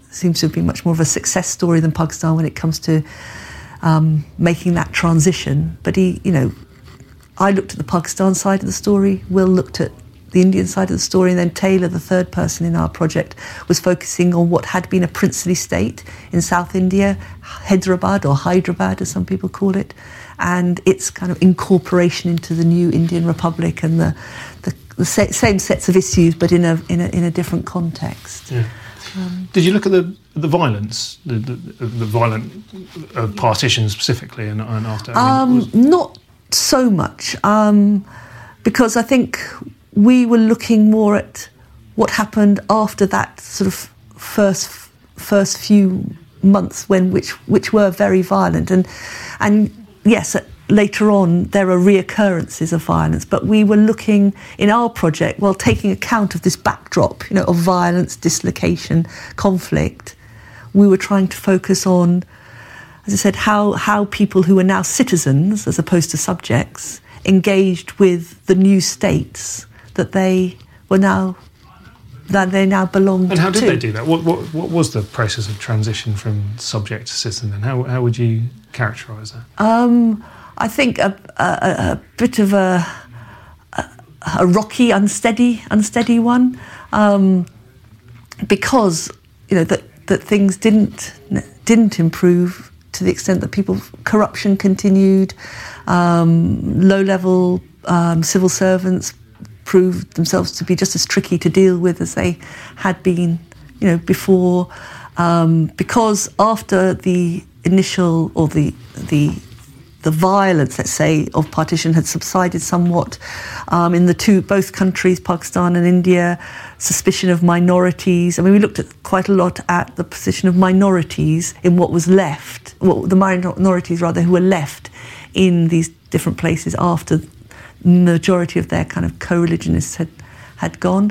seems to have been much more of a success story than Pakistan when it comes to making that transition. But I looked at the Pakistan side of the story, Will looked at the Indian side of the story, and then Taylor, the third person in our project, was focusing on what had been a princely state in South India, Hyderabad, or Hyderabad as some people call it, and its kind of incorporation into the new Indian Republic, and the same sets of issues but in a different context. Yeah. Did you look at the violence, the violent partition specifically, and after? Not so much, because I think we were looking more at what happened after that sort of first few months which were very violent, and yes, later on there are reoccurrences of violence, but we were looking in our project, while taking account of this backdrop, of violence, dislocation, conflict. We were trying to focus on, as I said, how people who are now citizens as opposed to subjects engaged with the new states that they now belong to. And how did they do that? What was the process of transition from subject to citizen, and how would you characterise that? I think a bit of a rocky, unsteady one, because that things didn't improve to the extent that corruption continued, low-level civil servants proved themselves to be just as tricky to deal with as they had been, before, because after the initial, or the violence, let's say, of partition had subsided somewhat in both countries, Pakistan and India, suspicion of minorities. I mean, we looked at quite a lot at the position of minorities in what was left, the minorities rather, who were left in these different places after the majority of their kind of co-religionists had gone,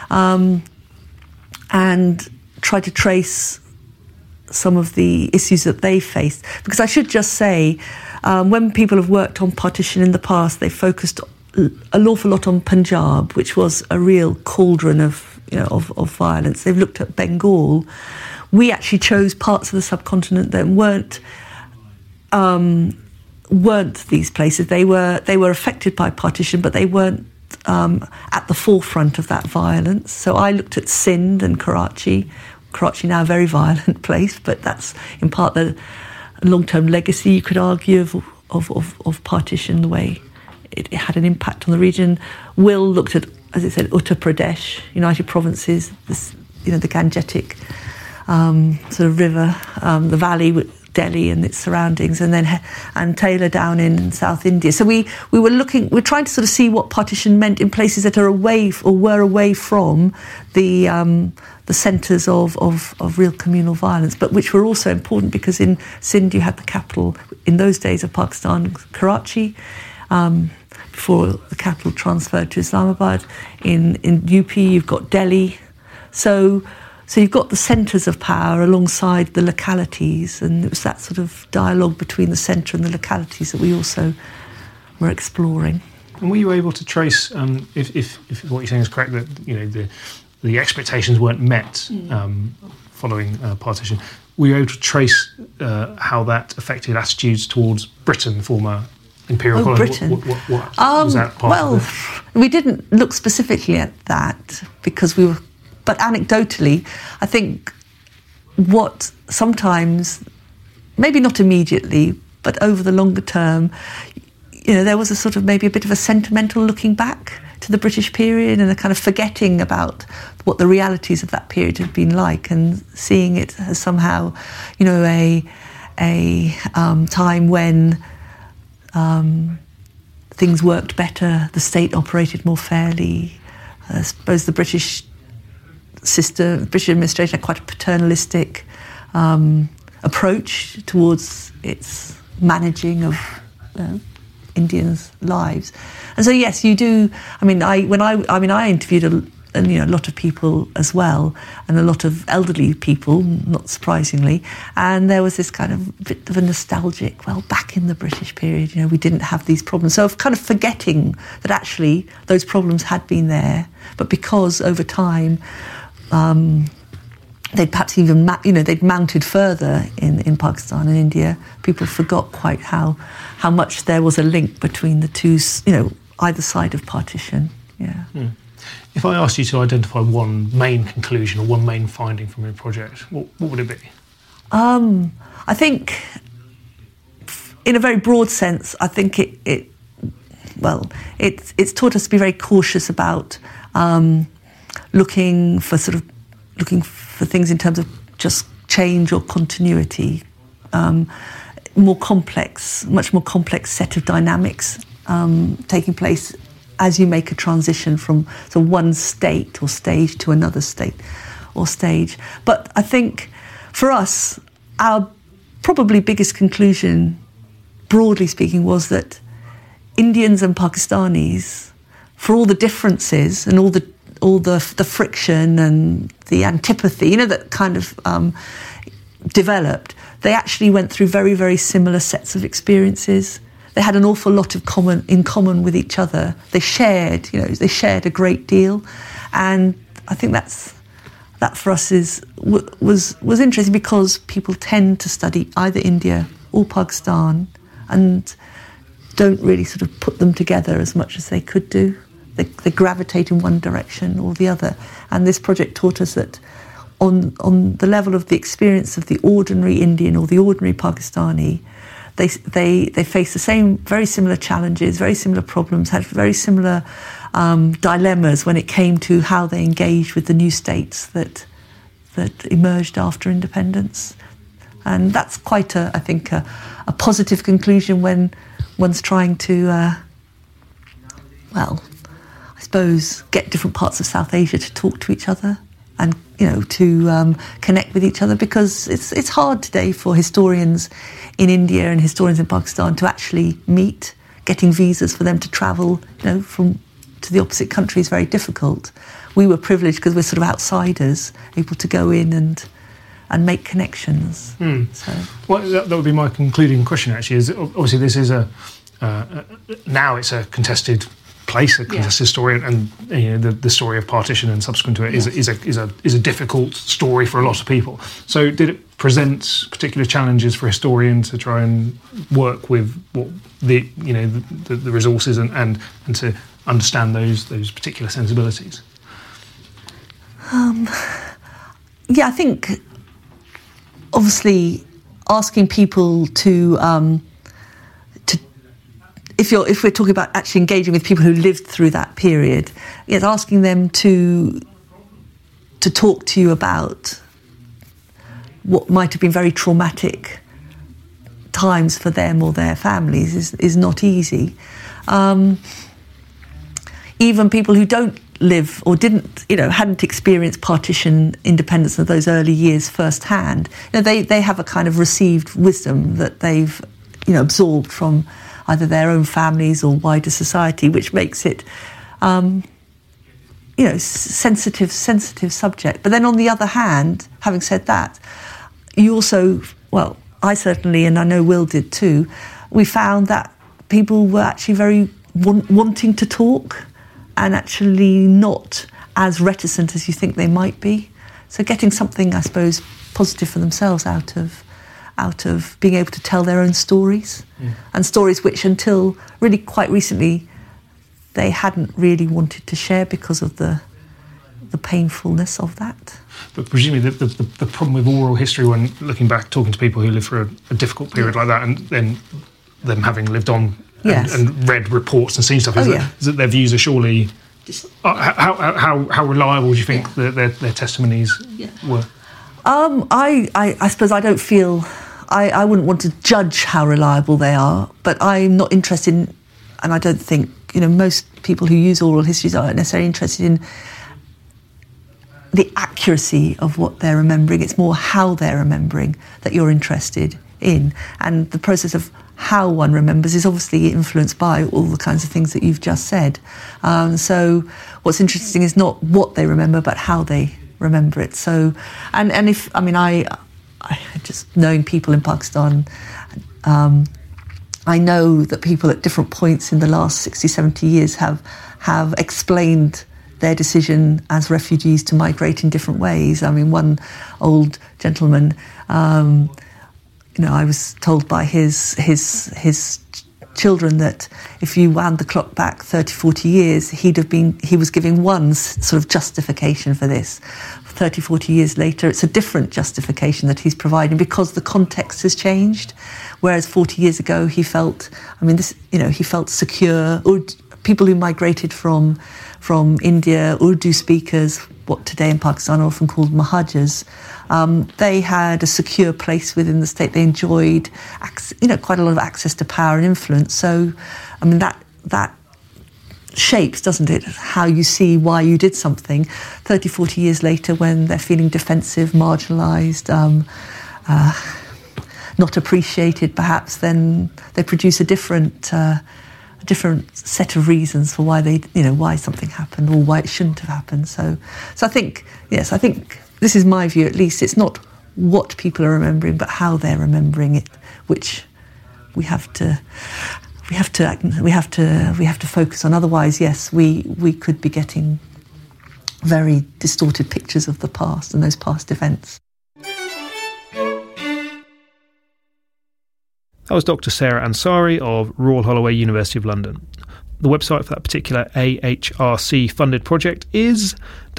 and tried to trace some of the issues that they faced. Because I should just say, when people have worked on partition in the past, they focused an awful lot on Punjab, which was a real cauldron of violence. They've looked at Bengal. We actually chose parts of the subcontinent that weren't these places. They were affected by partition, but they weren't at the forefront of that violence. So I looked at Sindh and Karachi. Karachi now a very violent place, but that's in part the long-term legacy, you could argue, of partition, the way it had an impact on the region. Will looked at, as I said, Uttar Pradesh, United Provinces, the Gangetic sort of river, the valley, Delhi and its surroundings, and Taylor down in South India. So we're trying to sort of see what partition meant in places that are away or were away from the centres of real communal violence, but which were also important because in Sindh you had the capital in those days of Pakistan, Karachi, before the capital transferred to Islamabad. In UP you've got Delhi. So you've got the centres of power alongside the localities, and it was that sort of dialogue between the centre and the localities that we also were exploring. And were you able to trace, if what you're saying is correct, that the expectations weren't met following partition, were you able to trace how that affected attitudes towards Britain, the former imperial colony? Britain. What was that part of it? We didn't look specifically at that because we were. But anecdotally, I think what sometimes, maybe not immediately, but over the longer term, there was a sort of maybe a bit of a sentimental looking back to the British period and a kind of forgetting about what the realities of that period had been like, and seeing it as somehow, a time when things worked better, the state operated more fairly. I suppose the British administration had quite a paternalistic approach towards its managing of Indians' lives, and so yes, you do. I mean, I interviewed a lot of people as well, and a lot of elderly people, not surprisingly, and there was this kind of bit of a nostalgic, back in the British period, we didn't have these problems. So kind of forgetting that actually those problems had been there, but because over time they'd perhaps even, they'd mounted further in Pakistan and India. People forgot quite how much there was a link between the two, either side of partition. Yeah. Mm. If I asked you to identify one main conclusion or one main finding from your project, what would it be? I think, in a very broad sense, I think it's taught us to be very cautious about looking for things in terms of just change or continuity. Much more complex set of dynamics taking place as you make a transition from one state or stage to another state or stage. But I think for us, our probably biggest conclusion, broadly speaking, was that Indians and Pakistanis, for all the differences and all the friction and the antipathy, that kind of developed, they actually went through very, very similar sets of experiences. They had an awful lot in common with each other. They shared a great deal, and I think that for us was interesting, because people tend to study either India or Pakistan and don't really sort of put them together as much as they could do. They gravitate in one direction or the other, and this project taught us that on the level of the experience of the ordinary Indian or the ordinary Pakistani, they face the same, very similar challenges, very similar problems, had very similar dilemmas when it came to how they engaged with the new states that emerged after independence. And that's quite I think a positive conclusion when one's trying to, I suppose, get different parts of South Asia to talk to each other and to connect with each other, because it's hard today for historians in India and historians in Pakistan to actually meet. Getting visas for them to travel, to the opposite country is very difficult. We were privileged because we're sort of outsiders, able to go in and make connections. So. Well, that would be my concluding question. Actually, is obviously this is now it's a contested place, a contested story, and the story of partition and subsequent to it is a difficult story for a lot of people. So, did it present particular challenges for historians to try and work with what the resources and to understand those particular sensibilities? I think obviously asking people to if we're talking about actually engaging with people who lived through that period, asking them to talk to you about what might have been very traumatic times for them or their families is not easy. Even people who don't live or hadn't experienced partition independence of those early years firsthand, they have a kind of received wisdom that they've absorbed from either their own families or wider society, which makes it sensitive subject. But then on the other hand, having said that, you also, I certainly, and I know Will did too, we found that people were actually very wanting to talk and actually not as reticent as you think they might be. So getting something, I suppose, positive for themselves out of being able to tell their own stories, and stories which until really quite recently they hadn't really wanted to share because of the painfulness of that. But presumably the problem with oral history, when looking back, talking to people who lived through a difficult period like that, and then them having lived on and read reports and seen stuff, is that their views are surely... How reliable do you think their testimonies were? I suppose I don't feel... I wouldn't want to judge how reliable they are, but I'm not interested in... And I don't think, most people who use oral histories aren't necessarily interested in the accuracy of what they're remembering. It's more how they're remembering that you're interested in. And the process of how one remembers is obviously influenced by all the kinds of things that you've just said. So what's interesting is not what they remember, but how they remember it. So, and if, I just knowing people in Pakistan, I know that people at different points in the last 60, 70 years have explained their decision as refugees to migrate in different ways. I mean, one old gentleman, I was told by his children that if you wound the clock back 30, 40 years, he was giving one sort of justification for this. 30, 40 years later, it's a different justification that he's providing because the context has changed. Whereas 40 years ago, he felt secure. People who migrated from India, Urdu speakers, what today in Pakistan are often called Mahajers, they had a secure place within the state. They enjoyed, quite a lot of access to power and influence. So, I mean, that shapes, doesn't it, how you see why you did something 30, 40 years later when they're feeling defensive, marginalised, not appreciated perhaps, then they produce a different set of reasons for why why something happened or why it shouldn't have happened. So I think this is my view at least. It's not what people are remembering, but how they're remembering it, which we have to focus on. Otherwise, yes, we could be getting very distorted pictures of the past and those past events. That was Dr. Sarah Ansari of Royal Holloway, University of London. The website for that particular AHRC-funded project is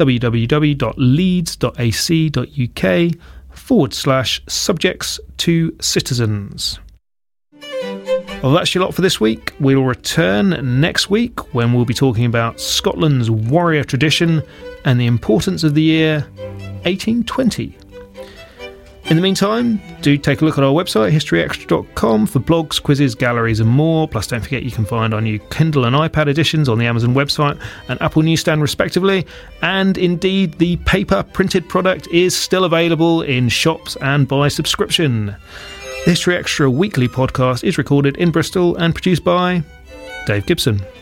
www.leeds.ac.uk/subjects-to-citizens. Well, that's your lot for this week. We'll return next week when we'll be talking about Scotland's warrior tradition and the importance of the year 1820. In the meantime, do take a look at our website, historyextra.com, for blogs, quizzes, galleries and more. Plus, don't forget you can find our new Kindle and iPad editions on the Amazon website and Apple newsstand respectively. And indeed, the paper printed product is still available in shops and by subscription. The History Extra weekly podcast is recorded in Bristol and produced by Dave Gibson.